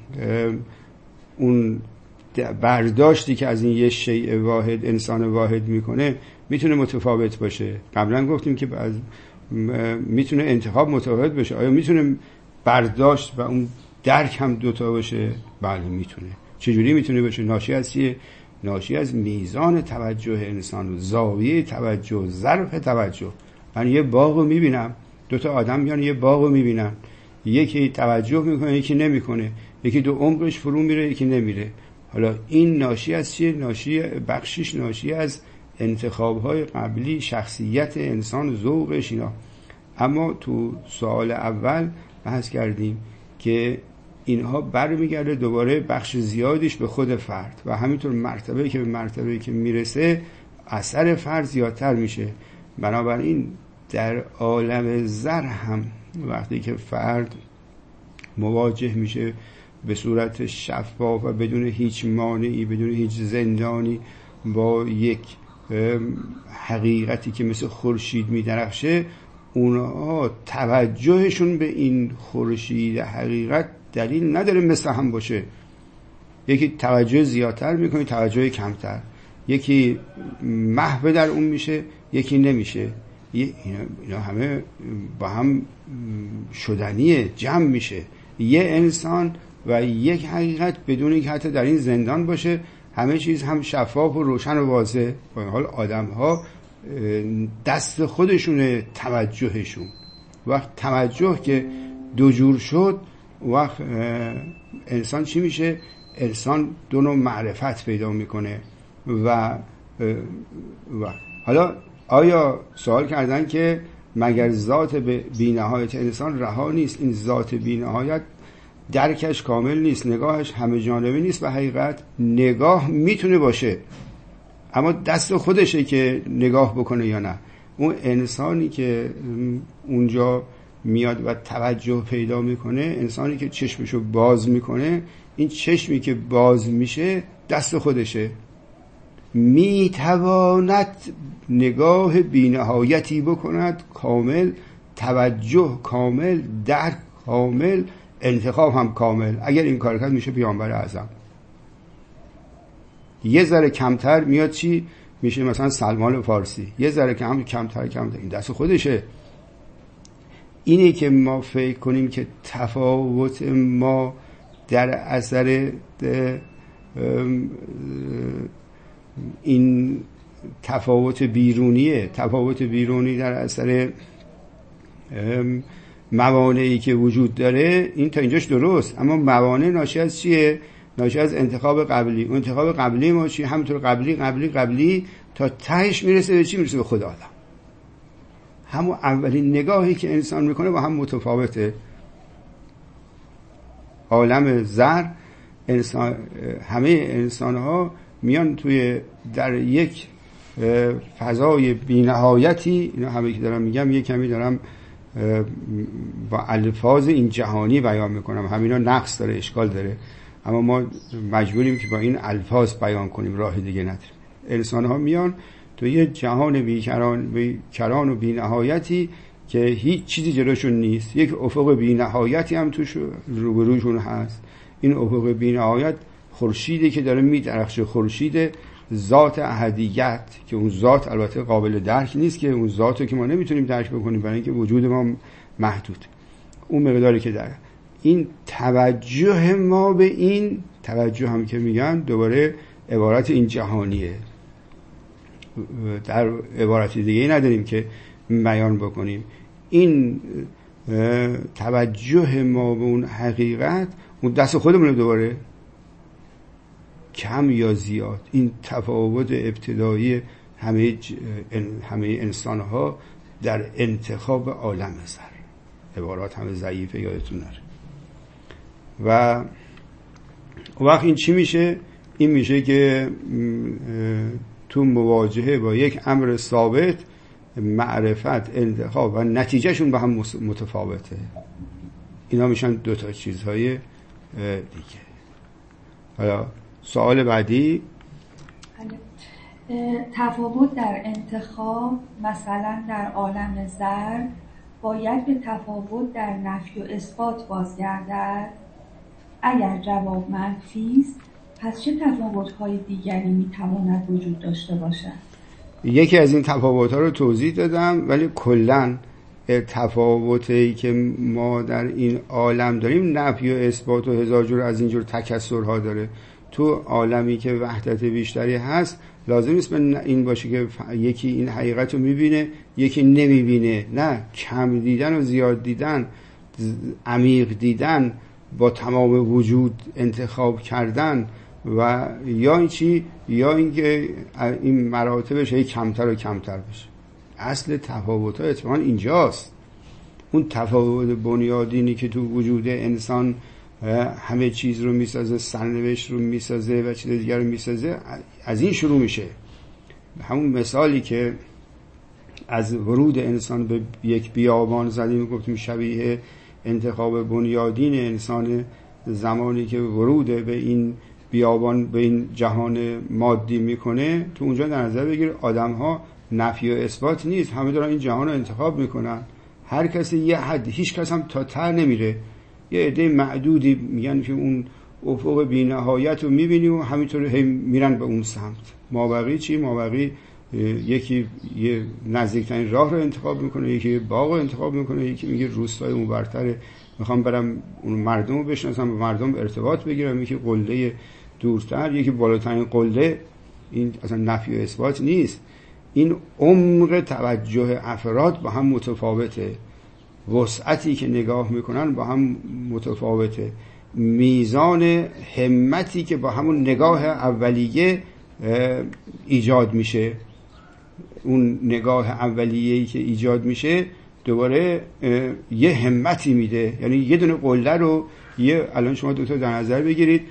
اون برداشتی که از این یه شیء واحد انسان واحد میکنه میتونه متفاوت باشه. قبلا گفتیم که از میتونه انتخاب متفاوت باشه. آیا میتونه برداشت و اون درک هم دوتا باشه؟ بله میتونه. چجوری میتونه باشه؟ ناشی از چیه؟ ناشی از میزان توجه انسان، زاویه توجه، ظرف توجه. من یه باغ رو میبینم، دوتا آدم میان یه باغ رو میبینن، یکی توجه میکنه یکی نمیکنه، یکی دو عمقش فرو میره یکی نمیره. حالا این ناشی از چیه؟ ناشی بخشش ناشی از انتخابهای قبلی، شخصیت انسان، ذوقش، اینا. اما تو سوال اول بحث کردیم که اینها برمیگرده دوباره بخش زیادیش به خود فرد و همینطور مرتبه که به مرتبه که میرسه اثر فرد زیادتر میشه. بنابراین در عالم زر هم وقتی که فرد مواجه میشه به صورت شفاف و بدون هیچ مانعی، بدون هیچ زندانی، با یک حقیقتی که مثل خورشید میدرخشه، اونها توجهشون به این خورشید حقیقت دلیل نداره مثل هم باشه. یکی توجه زیادتر میکنه، توجه کمتر، یکی محو در اون میشه، یکی نمیشه. اینا همه با هم شدنیه، جمع میشه. یه انسان و یک حقیقت بدون اینکه حتی در این زندان باشه، همه چیز هم شفاف و روشن و واضح. با این حال آدم ها دست خودشونه توجهشون. وقت توجه که دو جور شد، وقت انسان چی میشه؟ انسان دو نوع معرفت پیدا میکنه. و, و حالا آیا سوال کردن که مگر ذات بی‌نهایت انسان رها نیست؟ این ذات بی‌نهایت درکش کامل نیست، نگاهش همه جانبه نیست. و حقیقت نگاه میتونه باشه، اما دست خودشه که نگاه بکنه یا نه. اون انسانی که اونجا میاد و توجه پیدا میکنه، انسانی که چشمشو باز میکنه، این چشمی که باز میشه دست خودشه. میتواند نگاه بی‌نهایتی بکند، کامل، توجه کامل، درک کامل، انتخاب هم کامل. اگر این کار کرد میشه پیامبر اعظم. یه ذره کمتر میاد چی؟ میشه مثلا سلمان فارسی. یه ذره کم کمتر کمتر این دست خودشه. اینه که ما فکر کنیم که تفاوت ما در اثر این تفاوت بیرونیه. تفاوت بیرونی در اثر موانعی که وجود داره، این تا اینجاش درست. اما موانع ناشی از چیه؟ ناشی از انتخاب قبلی. اون انتخاب قبلی ما چی؟ همونطور قبلی قبلی قبلی تا تهش میرسه به چی؟ میرسه به خدا. آدم همون اولین نگاهی که انسان میکنه با هم متفاوته. عالم زر انسان همه انسان ها میان توی در یک فضای بی‌نهایتی، اینا همه که دارم میگم یک کمی دارم با الفاظ این جهانی بیان میکنم، همینا نقص داره، اشکال داره، اما ما مجبوریم که با این الفاظ بیان کنیم، راه دیگه نداریم. انسان ها میان تو یه جهان بیکران بیکران و بی‌نهایتی که هیچ چیزی جلوشون نیست، یک افق بی‌نهایتی هم توش روبروشون هست. این افق بی‌نهایت خورشیدی که داره میدرخشه، خورشید ذات احدیت، که اون ذات البته قابل درک نیست، که اون ذاتو که ما نمیتونیم درک بکنیم برای اینکه وجود ما محدود، اون مقداری که داره. این توجه ما به این توجه هم که میگن دوباره عبارت این جهانیه، در عبارت دیگه ای نداریم که بیان بکنیم. این توجه ما به اون حقیقت اون دست خودمونه، دوباره کم یا زیاد این تفاوت ابتدایی همه همه انسان ها در انتخاب عالم زر، عبارات همه ضعیفه یادتون نره. و وقت این چی میشه؟ این میشه که تو مواجهه با یک امر ثابت، معرفت، انتخاب و نتیجهشون با هم متفاوته. اینا میشن دو تا چیزهای دیگه. حالا سوال بعدی، تفاوت در انتخاب مثلا در عالم زر باید به تفاوت در نفی و اثبات بازگردد؟ اگر جواب منفی است پس چه تفاوت‌های دیگری میتواند وجود داشته باشد؟ یکی از این تفاوت‌ها رو توضیح دادم، ولی کلاً تفاوتی که ما در این عالم داریم نفی و اثبات و هزار جور از اینجور تکسرها داره. تو عالمی که وحدت بیشتری هست لازم نیست این باشه که یکی این حقیقت رو میبینه یکی نمیبینه، نه، کم دیدن و زیاد دیدن، عمیق دیدن، با تمام وجود انتخاب کردن و یا این چی، یا اینکه این مراتبش هی کمتر و کمتر بشه. اصل تفاوت‌ها اتفاقاً اینجاست. اون تفاوت بنیادینی که تو وجود انسان همه چیز رو میسازه، سرنوشت رو میسازه و چیز دیگر رو میسازه، از این شروع میشه. همون مثالی که از ورود انسان به یک بیابان زدیم، گفتیم شبیه انتخاب بنیادین انسان زمانی که ورود به این بیابان، به این جهان مادی میکنه، تو اونجا در نظر بگیر آدم ها نفی و اثبات نیست، همه دارن این جهان رو انتخاب میکنن، هر کسی یه حد، هیچ کس هم تا ته نمیره، یه عده معدودی میگن که اون افق بی‌نهایت رو میبینیم و همینطور هی میرن به اون سمت. مابقی چی؟ مابقی یکی یه نزدیکترین راه رو انتخاب میکنه، یکی باغ رو انتخاب میکنه، یکی میگه روستای اونورتره میخوام برم اون مردم رو بشناسم، با مردم ارتباط بگیرم، یکی قله دورتر، یکی بالاترین قله. این اصلا نفی و اثبات نیست، این عمق توجه افراد با هم متفاوته، وسعتی که نگاه میکنن با هم متفاوته، میزان همتی که با همون نگاه اولیه ایجاد میشه، اون نگاه اولیه‌ای که ایجاد میشه دوباره یه همتی میده. یعنی یه دونه قله رو یه، الان شما دوتا در نظر بگیرید،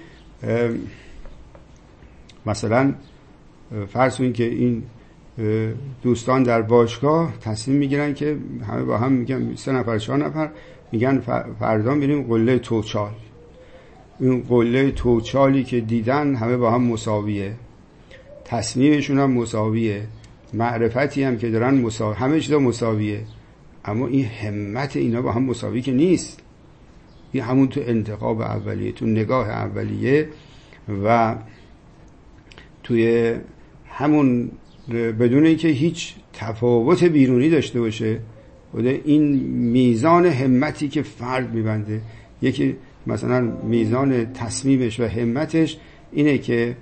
مثلا فرض کنید که این دوستان در باشگاه تصمیم میگیرن که همه با هم میگن، سه نفر چهار نفر میگن فردا میریم قله توچال. این قله توچالی که دیدن همه با هم مساویه، تصمیمشون هم مساویه، معرفتی هم که دارن مساویه، همه چیزا مساویه، اما این همت اینا با هم مساوی که نیست. این همون تو انتخاب اولیه، تو نگاه اولیه و توی همون بدون اینکه هیچ تفاوت بیرونی داشته باشه، بوده این میزان همتی که فرد میبنده. یکی مثلا میزان تصمیمش و همتش اینه که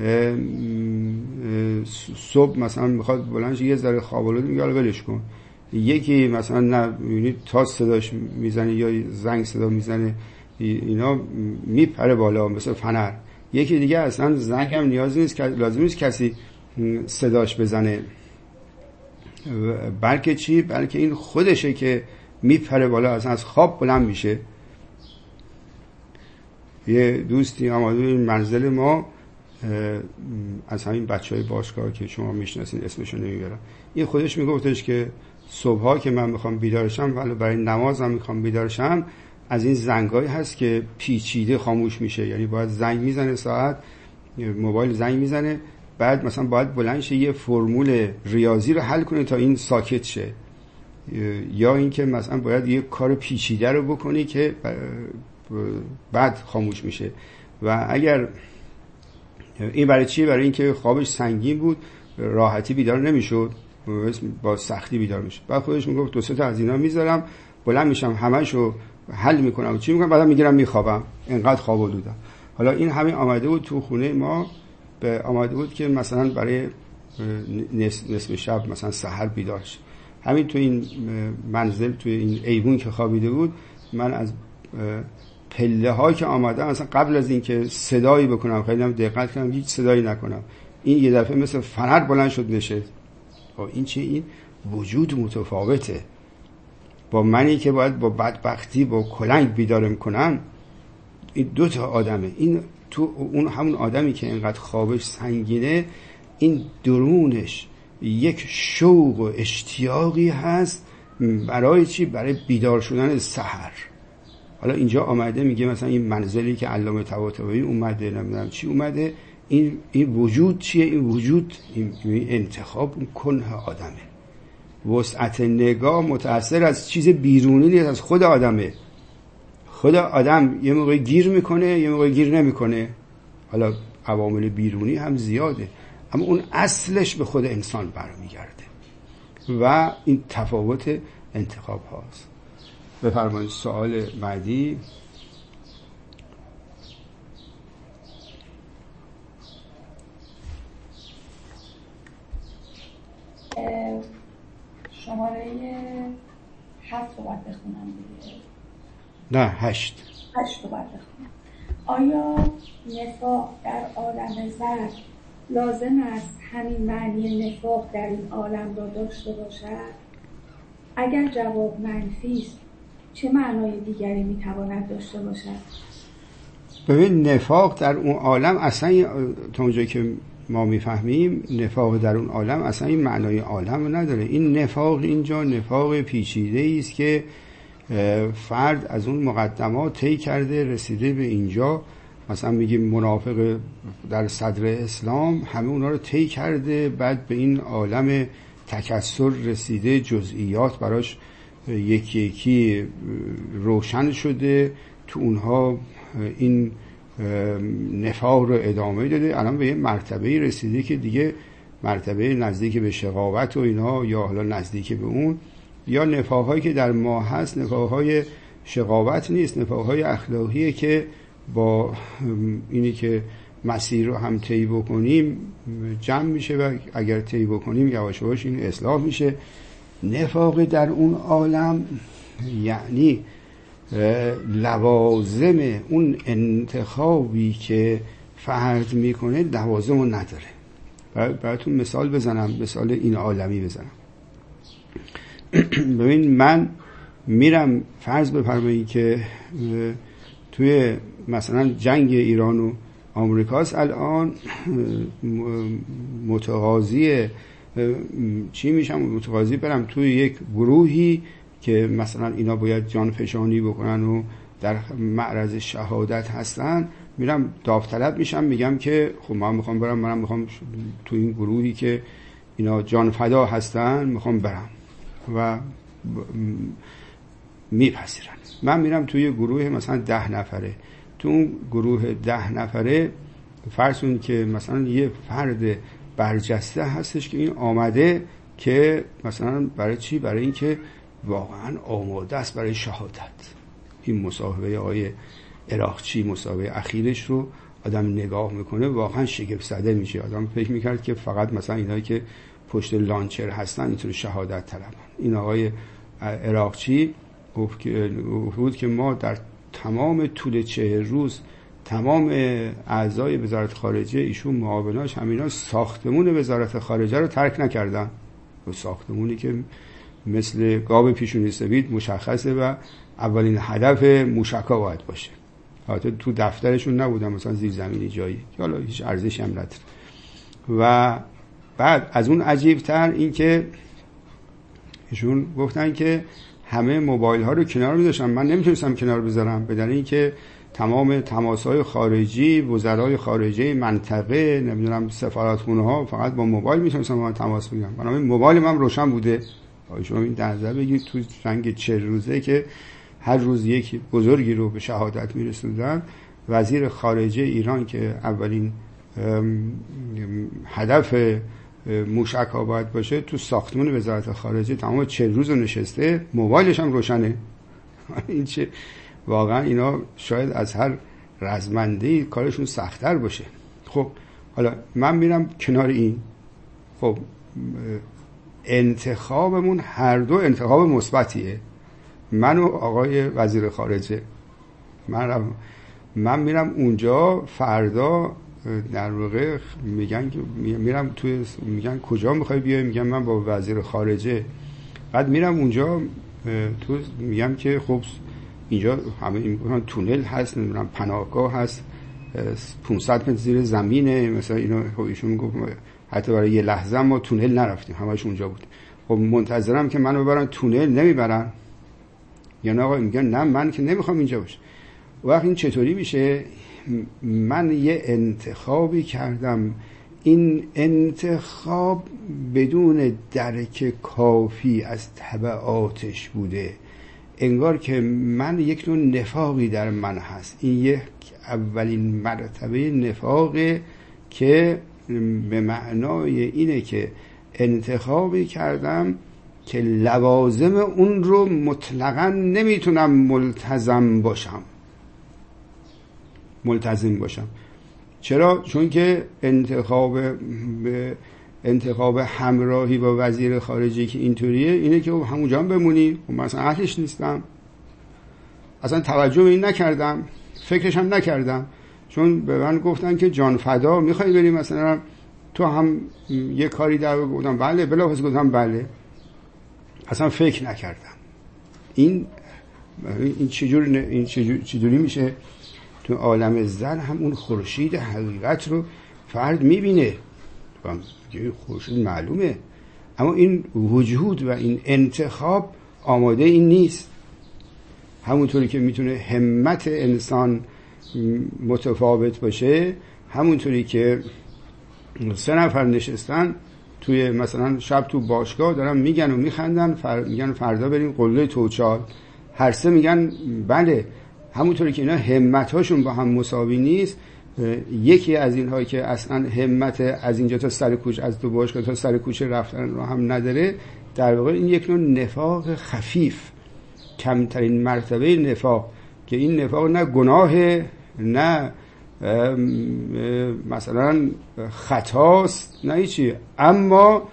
صبح مثلا میخواد بلند شه، یه ذره خواب آلود میگه ولش کن. یکی مثلا نه، میبینید تا صداش میزنه یا زنگ صدا میزنه اینا میپره بالا مثل فنر. یکی دیگه اصلا زنگ هم نیاز نیست، لازم نیست کسی صداش بزنه، بلکه چی؟ بلکه این خودشه که میپره بالا، اصلا از خواب بلند میشه. یه دوستی آمده این منزل ما، از همین بچهای باشگاه که شما میشناسین اسمشو نمیبرم، این خودش میگفتش که صبحها که من میخوام بیدارشم ولی برای نمازم میخوام بیدارشم، از این زنگایی هست که پیچیده خاموش میشه، یعنی باید زنگ میزنه ساعت، موبایل زنگ میزنه، بعد مثلا باید بلند شه یه فرمول ریاضی رو حل کنه تا این ساکت شه، یا اینکه مثلا باید یه کار پیچیده رو بکنی که بعد خاموش میشه. و اگر این برای چیه؟ برای اینکه خوابش سنگین بود، راحتی بیدار نمیشد، با سختی بیدار میشه. بعد خودش میگفت دو سه تا از اینا میذارم، بلند میشم همه‌شو حل میکنم، چی میکنم، بعدم میگیرم میخوابم، اینقدر خواب آلودم. حالا این همین آمده بود تو خونه ما، به آمده بود که مثلا برای نصف شب مثلا سحر بیدار شه. همین تو این منزل، تو این ایوون که خوابیده بود، من از پله ها که آمدم مثلا قبل از اینکه صدایی بکنم، خیلی هم دقت کردم هیچ صدایی نکنم، این یه دفعه مثل فنر بلند شد نشست. این چه؟ این وجود متفاوته با منی که باید با بدبختی با کلنگ بیدارم کنم. این دو تا آدمه، این تو اون همون آدمی که اینقدر خوابش سنگینه، این درونش یک شوق و اشتیاقی هست برای چی؟ برای بیدار شدن سحر. حالا اینجا آمده میگه مثلا این منزلی که علامه طباطبایی اومده، نمیدونم چی اومده، این این وجود چیه؟ این وجود این, این انتخاب اون کنه آدمه. وسعت نگاه متأثر از چیز بیرونی نیست، از خود آدمه. خود آدم یه موقع گیر میکنه، یه موقع گیر نمیکنه. حالا عوامل بیرونی هم زیاده، اما اون اصلش به خود انسان برمیگرده و این تفاوت انتخاب هاست. بفرمایید سوال بعدی. شماره هفت رو باید بخونم دیگه؟ نه هشت هشت رو باید بخونم. آیا نفاق در عالم زر لازم است همین معنی نفاق در این عالم را داشته باشد؟ اگر جواب منفی است چه معنای دیگری میتواند داشته باشد؟ ببین نفاق در اون عالم اصلا تا اونجایی که ما میفهمیم نفاق در اون عالم اصلا این معنای عالم نداره. این نفاق اینجا نفاق پیچیده است که فرد از اون مقدمات طی کرده رسیده به اینجا. مثلا میگیم منافق در صدر اسلام همه اونا رو طی کرده، بعد به این عالم تکثر رسیده، جزئیات براش یکی یکی روشن شده، تو اونها این نفاق رو ادامه داده، الان به یه مرتبه رسیده که دیگه مرتبه نزدیک به شقاوت و اینا، یا حالا نزدیک به اون، یا نفاق‌هایی که در ما هست نفاق‌های شقاوت نیست، نفاق‌های اخلاقیه که با اینی که مسیر رو هم طی بکنیم جمع میشه و اگر طی بکنیم یواش یواش این اصلاح میشه. نفاق در اون عالم یعنی لوازم اون انتخابی که فرد میکنه لوازم رو نداره. براتون مثال بزنم، مثال این عالمی بزنم. ببین من میرم فرض بفرمایید که توی مثلا جنگ ایران و آمریکاست الان، متقاضی چی میشم؟ متقاضی برم توی یک گروهی که مثلا اینا باید جان فشانی بکنن و در معرض شهادت هستن، میرم داوطلب میشم، میگم که خب من میخوام برم، منم میخوام تو این گروهی که اینا جان فدا هستن میخوام برم و میپذیرن. من میرم توی گروه مثلا ده نفره، تو اون گروه ده نفره فرضون که مثلا یه فرد برجسته هستش که این آمده که مثلا برای چی؟ برای این که واقعا آماده است برای شهادت. این مصاحبه آقای عراقچی، مصاحبه اخیرش رو آدم نگاه میکنه واقعا شگفت زده میشه. آدم فکر میکرد که فقط مثلا اینایی که پشت لانچر هستن اینطور شهادت طلبن. این آقای عراقچی گفت که گفت که ما در تمام طول چهل روز تمام اعضای وزارت خارجه، ایشون معاوناش، همینا ساختمون وزارت خارجه رو ترک نکردن. و ساختمونی که مثل گاو پیشونی سفید مشخصه و اولین هدف موشکا باید باشه. البته تو دفترشون نبودم، مثلا زیر زمینی جایی که حالا هیچ ارزشی هم نداره. و بعد از اون عجیب‌تر این که ایشون گفتن که همه موبایل ها رو کنار می‌ذاشتن، من نمیتونستم کنار بذارم، بدون اینکه تمام تماس‌های خارجی، وزرای خارجه منطقه، نمیدونم سفارتخونه ها فقط با موبایل میتونستم با من تماس بگیرم. بنابراین موبایل من روشن بوده. شما این در نظر بگید تو جنگ چهل روزه که هر روز یک بزرگی رو به شهادت میرسوندن، وزیر خارجه ایران که اولین هدف موشک ها باید باشه، تو ساختمان وزارت خارجه تمام چهل روز رو نشسته، موبایلش هم روشنه. این چه واقعا اینا شاید از هر رزمنده‌ای کارشون سخت‌تر باشه. خب حالا من میرم کنار این، خب انتخابمون هر دو انتخاب مثبتیه، من و آقای وزیر خارجه. من من میرم اونجا فردا در واقع میگن که میرم توی میگن کجا میخوای بیای، میگم من با وزیر خارجه. بعد میرم اونجا تو میگم که خب اینجا همه این تونل هست، نمیدونم پناهگاه هست، پانصد متر زیر زمینه مثلا اینا. خب ایشون میگفت حتی برای یه لحظه ما تونل نرفتیم، همش اونجا بود. خب منتظرم که منو ببرن تونل، نمیبرن. یا نه آقا میگن نه من که نمیخوام اینجا باشه. وقت این چطوری میشه؟ من یه انتخابی کردم، این انتخاب بدون درک کافی از تبعاتش بوده، انگار که من یک نوع نفاقی در من هست. این یک اولین مرتبه نفاقه که به معنای اینه که انتخابی کردم که لوازم اون رو مطلقاً نمیتونم ملتزم باشم ملتزم باشم چرا؟ چون که انتخاب به انتخاب همراهی با وزیر خارجه که اینطوریه، اینه که همونجا هم بمونی. و مثلا اهلش نیستم، اصلا توجه به این نکردم، فکرش هم نکردم، چون به من گفتن که جان فدا میخوای بریم مثلا تو هم یه کاری در گفتم بله، بلافاصله گفتم بله، اصلا فکر نکردم. این این چجور این چجوری میشه؟ تو عالم زن هم اون خورشید حقیقت رو فرد میبینه، خورشید معلومه، اما این وجود و این انتخاب آماده این نیست. همونطوری که میتونه همت انسان متفاوت باشه، همونطوری که سه نفر نشستن توی مثلا شب تو باشگاه دارن میگن و میخندن، فر... میگن فردا بریم قله توچال، هر سه میگن بله. همونطوری که اینا همت‌هاشون با هم مساوی نیست، یکی از اینها که اصلا همت از اینجا تا سر کوچه، از تو باشگاه تا سر کوچه رفتن رو هم نداره، در واقع این یک نوع نفاق خفیف، کمترین مرتبه نفاق، که این نفاق نه گناه نه مثلا خطاست نه هیچی، اما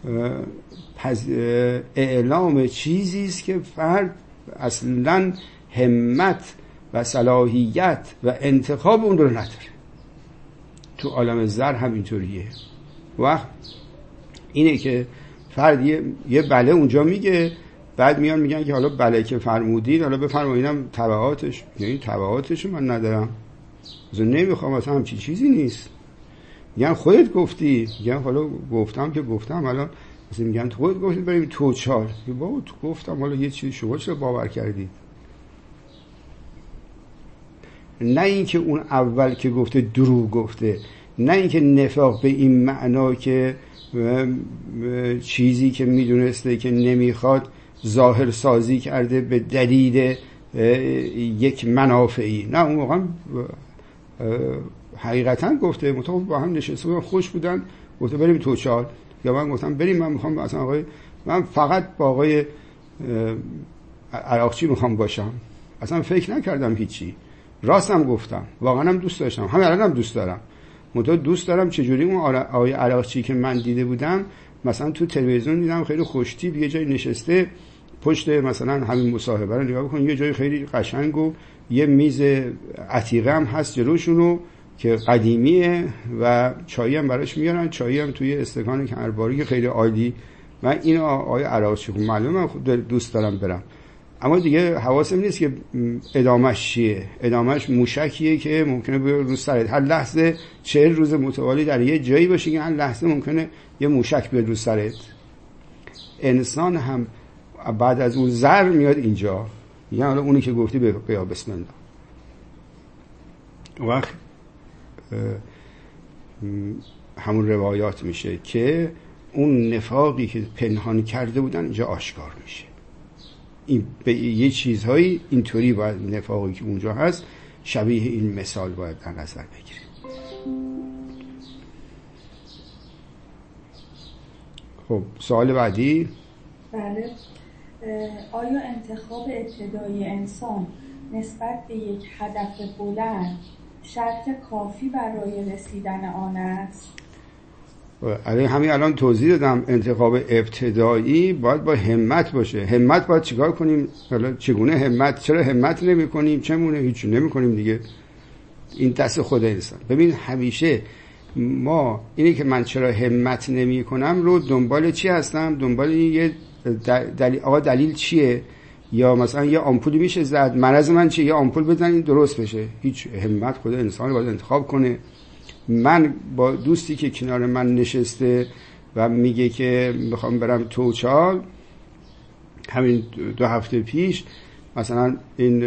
اعلام چیزی است که فرد اصلا همت و صلاحیت و انتخاب اون رو نداره. تو عالم زر هم اینطوریه. وقت اینه که فرد یه, یه بله اونجا میگه، بعد میان میگن که حالا بله که فرمودید حالا بفرماییدم تبعاتش، یعنی تبعاتش من ندارم، اصلا نمیخوام، اصلا همچین چیزی نیست. میگن خودت گفتی، میگن حالا گفتم که گفتم، حالا مثلا میگن خودت گفتی بریم توچال، بابا تو گفتم، حالا یه چیزی شما چرا باور کردید؟ نه اینکه اون اول که گفته دروغ گفته، نه اینکه نفاق به این معنا که چیزی که میدونسته که نمیخواد ظاهر سازی کرده به دلیل یک منافعی، نه اون واقعا حقیقتا گفته. مطابق با هم نشسته بودن، خوش بودن، گفته بریم توچال، یا من گفتم بریم، من میخوام اصلا آقای من فقط با آقای عراقچی میخوام باشم، اصلا فکر نکردم هیچی، راستم گفتم، واقعا هم دوست داشتم، همین الان هم دوست دارم. منتها دوست دارم چجوری اون آقای عراقچی که من دیده بودم مثلا تو تلویزیون دیدم خیلی خوشتیپ یه جای نشسته پشت مثلا همین مصاحبه رو نگاه بکن، یه جای خیلی قشنگ و یه میز عتیقه هم هست جلوشونو که قدیمیه و چایی هم براش میارن، چایی هم توی استکان کنرباری که خیلی عالی. من این آقای عراقچی معلومه دوست دارم برم، اما دیگه حواسم نیست که ادامش چیه. ادامش موشکیه که ممکنه به روز سرت هر لحظه چهل روز متوالی در یه جایی باشی که هر لحظه ممکنه یه موشک بیاد روز سرت. انسان هم بعد از اون زر میاد اینجا، یعنی حالا اونی که گفتی بیا بسم الله. وقت همون روایات میشه که اون نفاقی که پنهان کرده بودن اینجا آشکار میشه. این به یه چیزهایی اینطوری باید نفاقی که اونجا هست شبیه این مثال باید در نظر بگیریم. خب سوال بعدی. بله، آیا انتخاب ابتدایی انسان نسبت به یک هدف بلند شرط کافی برای رسیدن آن است؟ الان همین الان توضیح دادم. انتخاب ابتدایی باید با همت باشه. همت باید چیکار کنیم؟ حالا چگونه همت؟ چرا همت نمی کنیم؟ چمونه هیچ نمی کنیم دیگه؟ این دست خود انسان. ببین همیشه ما اینی که من چرا همت نمی کنم رو دنبال چی هستم؟ دنبال یه دلیل. آقا دلیل چیه؟ یا مثلا یه آمپولی میشه زد، مرض من چیه؟ یه آمپول بزنین درست بشه. هیچ همت خود انسان باید انتخاب کنه. من با دوستی که کنار من نشسته و میگه که میخوام برم توچال، همین دو هفته پیش مثلا این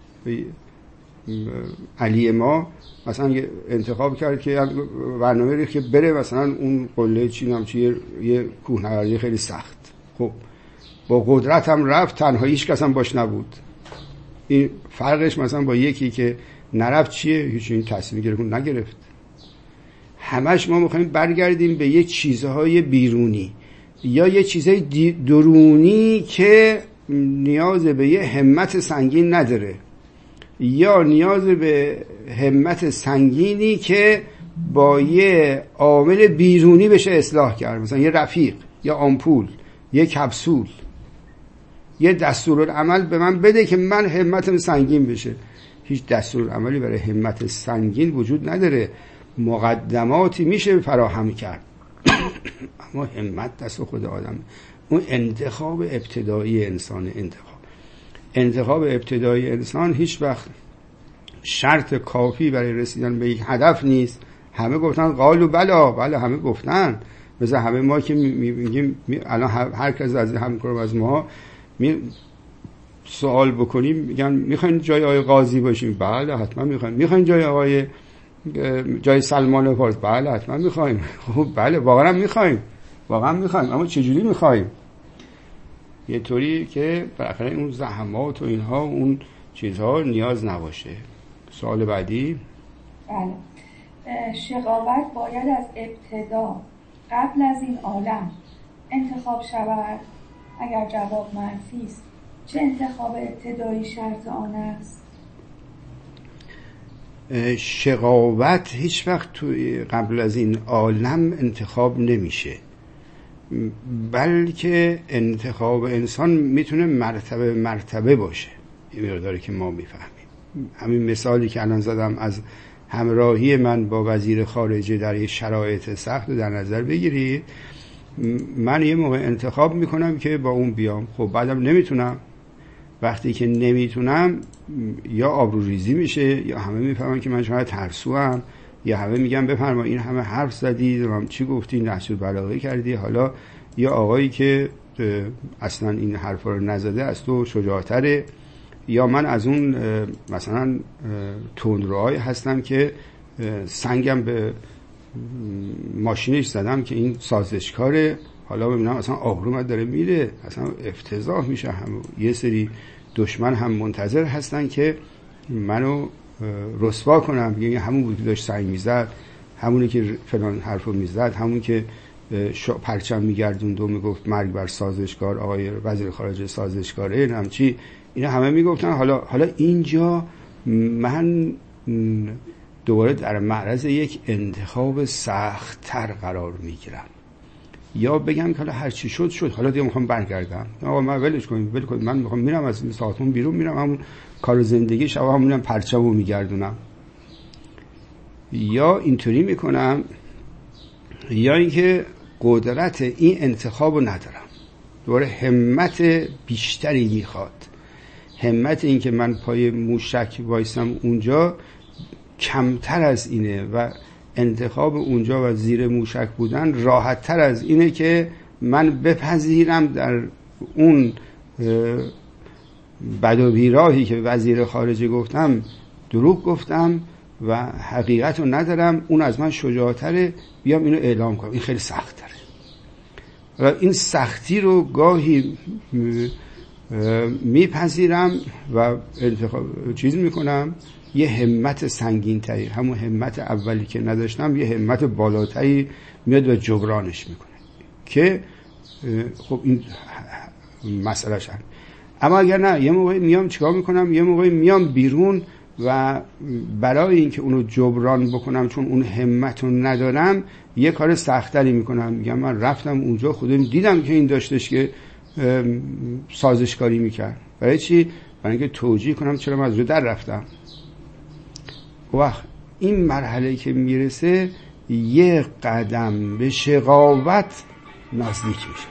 علی ما مثلا انتخاب کرد که برنامه ریخت که بره مثلا اون قله چی نام چی یه کوهنوردی خیلی سخت. خب با قدرت هم رفت، تنها هیچ کس هم باش نبود. این فرقش مثلا با یکی که نرفت چیه؟ هیچ این تصمیم گرفت نگرفت. همش ما میخوایم برگردیم به یه چیزهای بیرونی یا یه چیزهای درونی که نیاز به یه همت سنگین نداره، یا نیاز به همت سنگینی که با یه عامل بیرونی بشه اصلاح کرد، مثلا یه رفیق، یا آمپول، یه کپسول، یه دستورالعمل به من بده که من همتم سنگین بشه. هیچ دستورالعملی برای همت سنگین وجود نداره. مقدماتی میشه فراهم کرد اما همت دست خود آدم. اون انتخاب ابتدایی انسان. انتخاب انتخاب ابتدایی انسان هیچ وقت شرط کافی برای رسیدن به یک هدف نیست. همه گفتن قالوا بلا، بله همه گفتن. مثلا همه ما که میگیم می الان هر کس از همکارم از ما می سوال بکنیم میگن میخواین جای آقای قاضی باشیم؟ بله حتما میخوایم. میخواین جای آقای جای سلمان فارس؟ بله حتما میخوایم. خب بله واقعا میخوایم، واقعا میخوایم، اما چجوری میخوایم؟ یه طوری که بالاخره اون زحمات و اینها اون چیزها نیاز نباشه. سوال بعدی. بله، شقاوت باید از ابتدا قبل از این عالم انتخاب شود؟ اگر جواب منفی است چه انتخاب ابتدایی شرط آن است؟ شقاوت هیچ وقت تو قبل از این عالم انتخاب نمیشه، بلکه انتخاب انسان میتونه مرتبه مرتبه باشه. این مقداری که ما میفهمیم. همین مثالی که الان زدم از همراهی من با وزیر خارجه در یه شرایط سخت در نظر بگیرید. من یه موقع انتخاب میکنم که با اون بیام، خب بعدم نمیتونم. وقتی که نمیتونم یا آبروریزی میشه، یا همه میفهمن که من شاید ترسوام، یا همه میگن بفرما این همه حرف زدی، چی گفتی، نحس البلاغه کردی، حالا یا آقایی که اصلا این حرفا رو نزده از تو شجاعتره، یا من از اون مثلا تندروهای هستم که سنگم به ماشینش زدم که این سازشکاره، حالا ببینم اصلا آبروم داره میره، اصلا افتضاح میشه. هم یه سری دشمن هم منتظر هستن که منو رسوا کنم. یعنی همون بود که داشت سنگ میزد، همونی که فلان حرفو میزد، همون که پرچم میگردوند و میگفت مرگ بر سازشکار، آقای وزیر خارجه سازشکاره، نمچی، اینا همه میگفتن. حالا حالا اینجا من دوباره در معرض یک انتخاب سخت‌تر قرار میگیرم. یا بگم که حالا هر چی شد شد، حالا دیگه میخوام برگردم، آقا من ولش کنیم ول کنیم، من میخوام میرم از این ساختمون بیرون، میرم همون کار زندگی شب همونم پرچمو میگردونم. یا اینطوری میکنم، یا اینکه قدرت این انتخابو ندارم، دوباره همت بیشتری میخواد. همت این که من پای موشک وایسم اونجا کمتر از اینه و انتخاب اونجا و زیر موشک بودن راحت تر از اینه که من بپذیرم در اون بد و بیراهی که وزیر خارجه گفتم دروغ گفتم و حقیقت رو ندارم، اون از من شجاعتره، بیام اینو اعلام کنم. این خیلی سخت تره و این سختی رو گاهی میپذیرم و انتخاب چیز میکنم، یه همت سنگین تری، همون همت اولی که نداشتم یه همت بالاتری میاد و جبرانش میکنه که خب این مسئله شد. اما اگر نه، یه موقعی میام چیکار میکنم، یه موقعی میام بیرون و برای اینکه اونو جبران بکنم چون اون همت رو ندارم یه کار سختری میکنم، میگم من رفتم اونجا خودم دیدم که این داشتش که سازشکاری میکرد. برای چی؟ برای اینکه توجیه کنم چرا من از رو در رفتم. وقت این مرحله که میرسه یه قدم به شقاوت نزدیک میشم،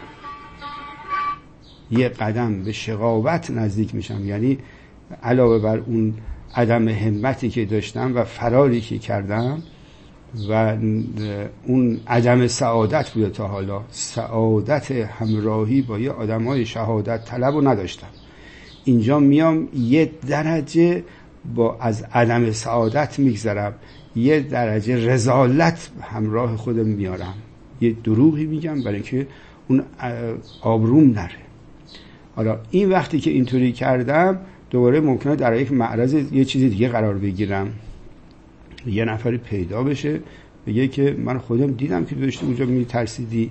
یه قدم به شقاوت نزدیک میشم، یعنی علاوه بر اون عدم همتی که داشتم و فراری که کردم و اون عدم سعادت بوده تا حالا، سعادت همراهی با یه آدمای شهادت طلب رو نداشتم. اینجا میام یه درجه با از عدم سعادت میگذرم، یه درجه رذالت همراه خودم میارم، یه دروغی میگم برای که اون آبروم نره. حالا این وقتی که اینطوری کردم دوباره ممکنه در یک معرض یه چیزی دیگه قرار بگیرم، یه نفری پیدا بشه بگه که من خودم دیدم که داشتی اونجا میترسیدی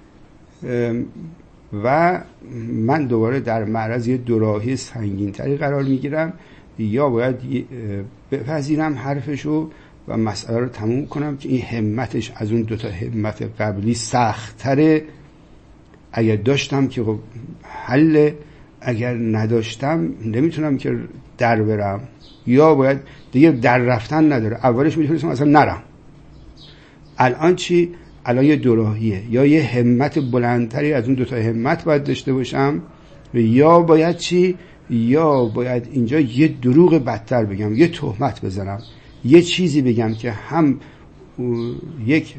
و من دوباره در معرض یه دوراهی سنگین‌تری قرار میگیرم، یا باید بپذیرم حرفشو و مسئله رو تموم کنم که این همتش از اون دوتا همت قبلی سخت‌تره. اگر داشتم که خب حل، اگر نداشتم نمیتونم که در برم، یا باید دیگه در رفتن نداره، اولش میتونستم اصلا نرم. الان چی؟ الان یه دوراهیه، یا یه همت بلندتری از اون دوتا همت باید داشته باشم، یا باید چی؟ یا باید اینجا یه دروغ بدتر بگم، یه تهمت بزنم، یه چیزی بگم که هم یک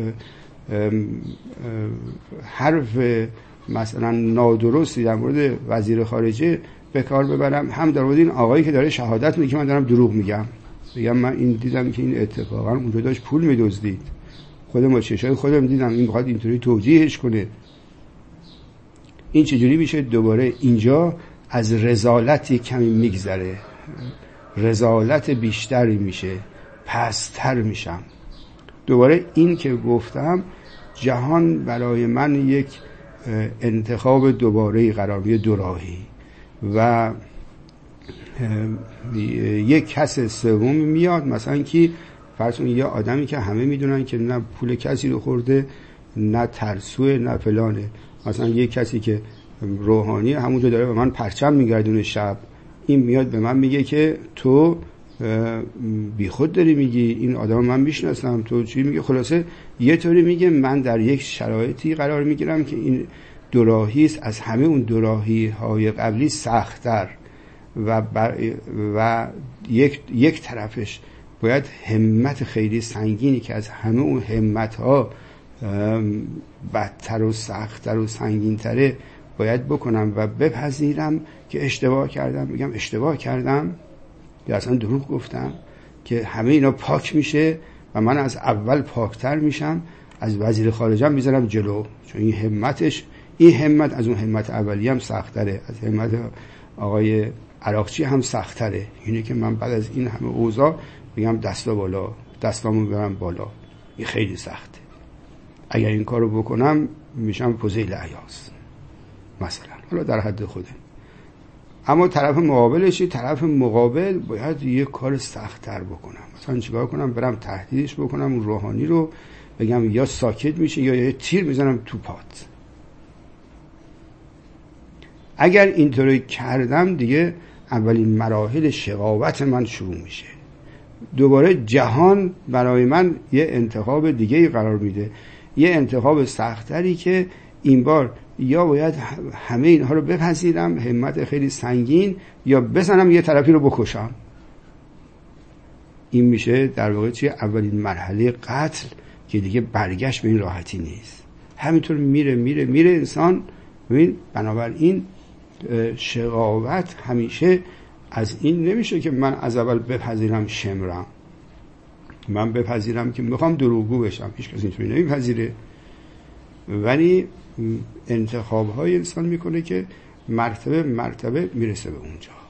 حرف مثلا نادرستی در مورد وزیر خارجه به کار ببرم، هم در مورد این آقایی که داره شهادت میگه که من دارم دروغ میگم، بگم من این دیدم که این اتفاقا اونجا داشت پول میدزدید، خودم با چشای خودم دیدم، این میخواد اینطوری توجیهش کنه. این چجوری میشه؟ دوباره اینجا از رذالت کمی میگذره، رذالت بیشتری میشه، پستر میشم. دوباره این که گفتم جهان برای من یک انتخاب دوباره قرار میگیره، دوراهی، و یک کس سوم میاد، مثلا که فرض کن یه آدمی که همه میدونن که نه پول کسی رو خورده، نه ترسوه، نه فلانه، مثلا یک کسی که روحانی همونجا داره به من پرچم میگردونه شب، این میاد به من میگه که تو بی خود داری میگی، این آدم من میشناسم، تو چی میگه؟ خلاصه یه طوری میگه من در یک شرایطی قرار میگیرم که این دوراهی است از همه اون دوراهی های قبلی سخت‌تر و بر و یک یک طرفش باید همت خیلی سنگینی که از همه اون همت ها بدتر و سخت‌تر و سنگین‌تره باید بکنم و بپذیرم که اشتباه کردم، بگم اشتباه کردم یا اصلا دروغ گفتم، که همه اینا پاک میشه و من از اول پاکتر میشم، از وزیر خارجه هم میذارم جلو، چون این همتش، این همت از اون همت اولی هم سختره، از همت آقای عراقچی هم سختره. اینه که من بعد از این همه اوضاع بگم دستا بالا، دستامو برم بالا، این خیلی سخته. اگر این کارو بکنم میشم فضیل عیاض مثلا، حالا در حد خوده. اما طرف مقابلشی، طرف مقابل باید یه کار سخت‌تر بکنم. مثلا چیکار کنم؟ برم تهدیدش بکنم، اون روحانی رو بگم یا ساکت میشه یا یه تیر میزنم تو پات. اگر اینطوری کردم دیگه اولین مراحل شقاوت من شروع میشه. دوباره جهان برای من یه انتخاب دیگه قرار میده، یه انتخاب سخت‌تری که این بار یا باید همه اینها رو بپذیرم، همت خیلی سنگین، یا بزنم یه طرفی رو بکشم. این میشه در واقع چیه؟ اولین مرحله قتل که دیگه برگشت به این راحتی نیست. همینطور میره میره میره انسان. ببین بنابراین شقاوت همیشه از این نمیشه که من از اول بپذیرم شمرم، من بپذیرم که میخوام دروغگو بشم. هیچ کسی اینطوری نمیپذیره، ولی انتخاب های انسان میکنه که مرتبه مرتبه میرسه به اونجا.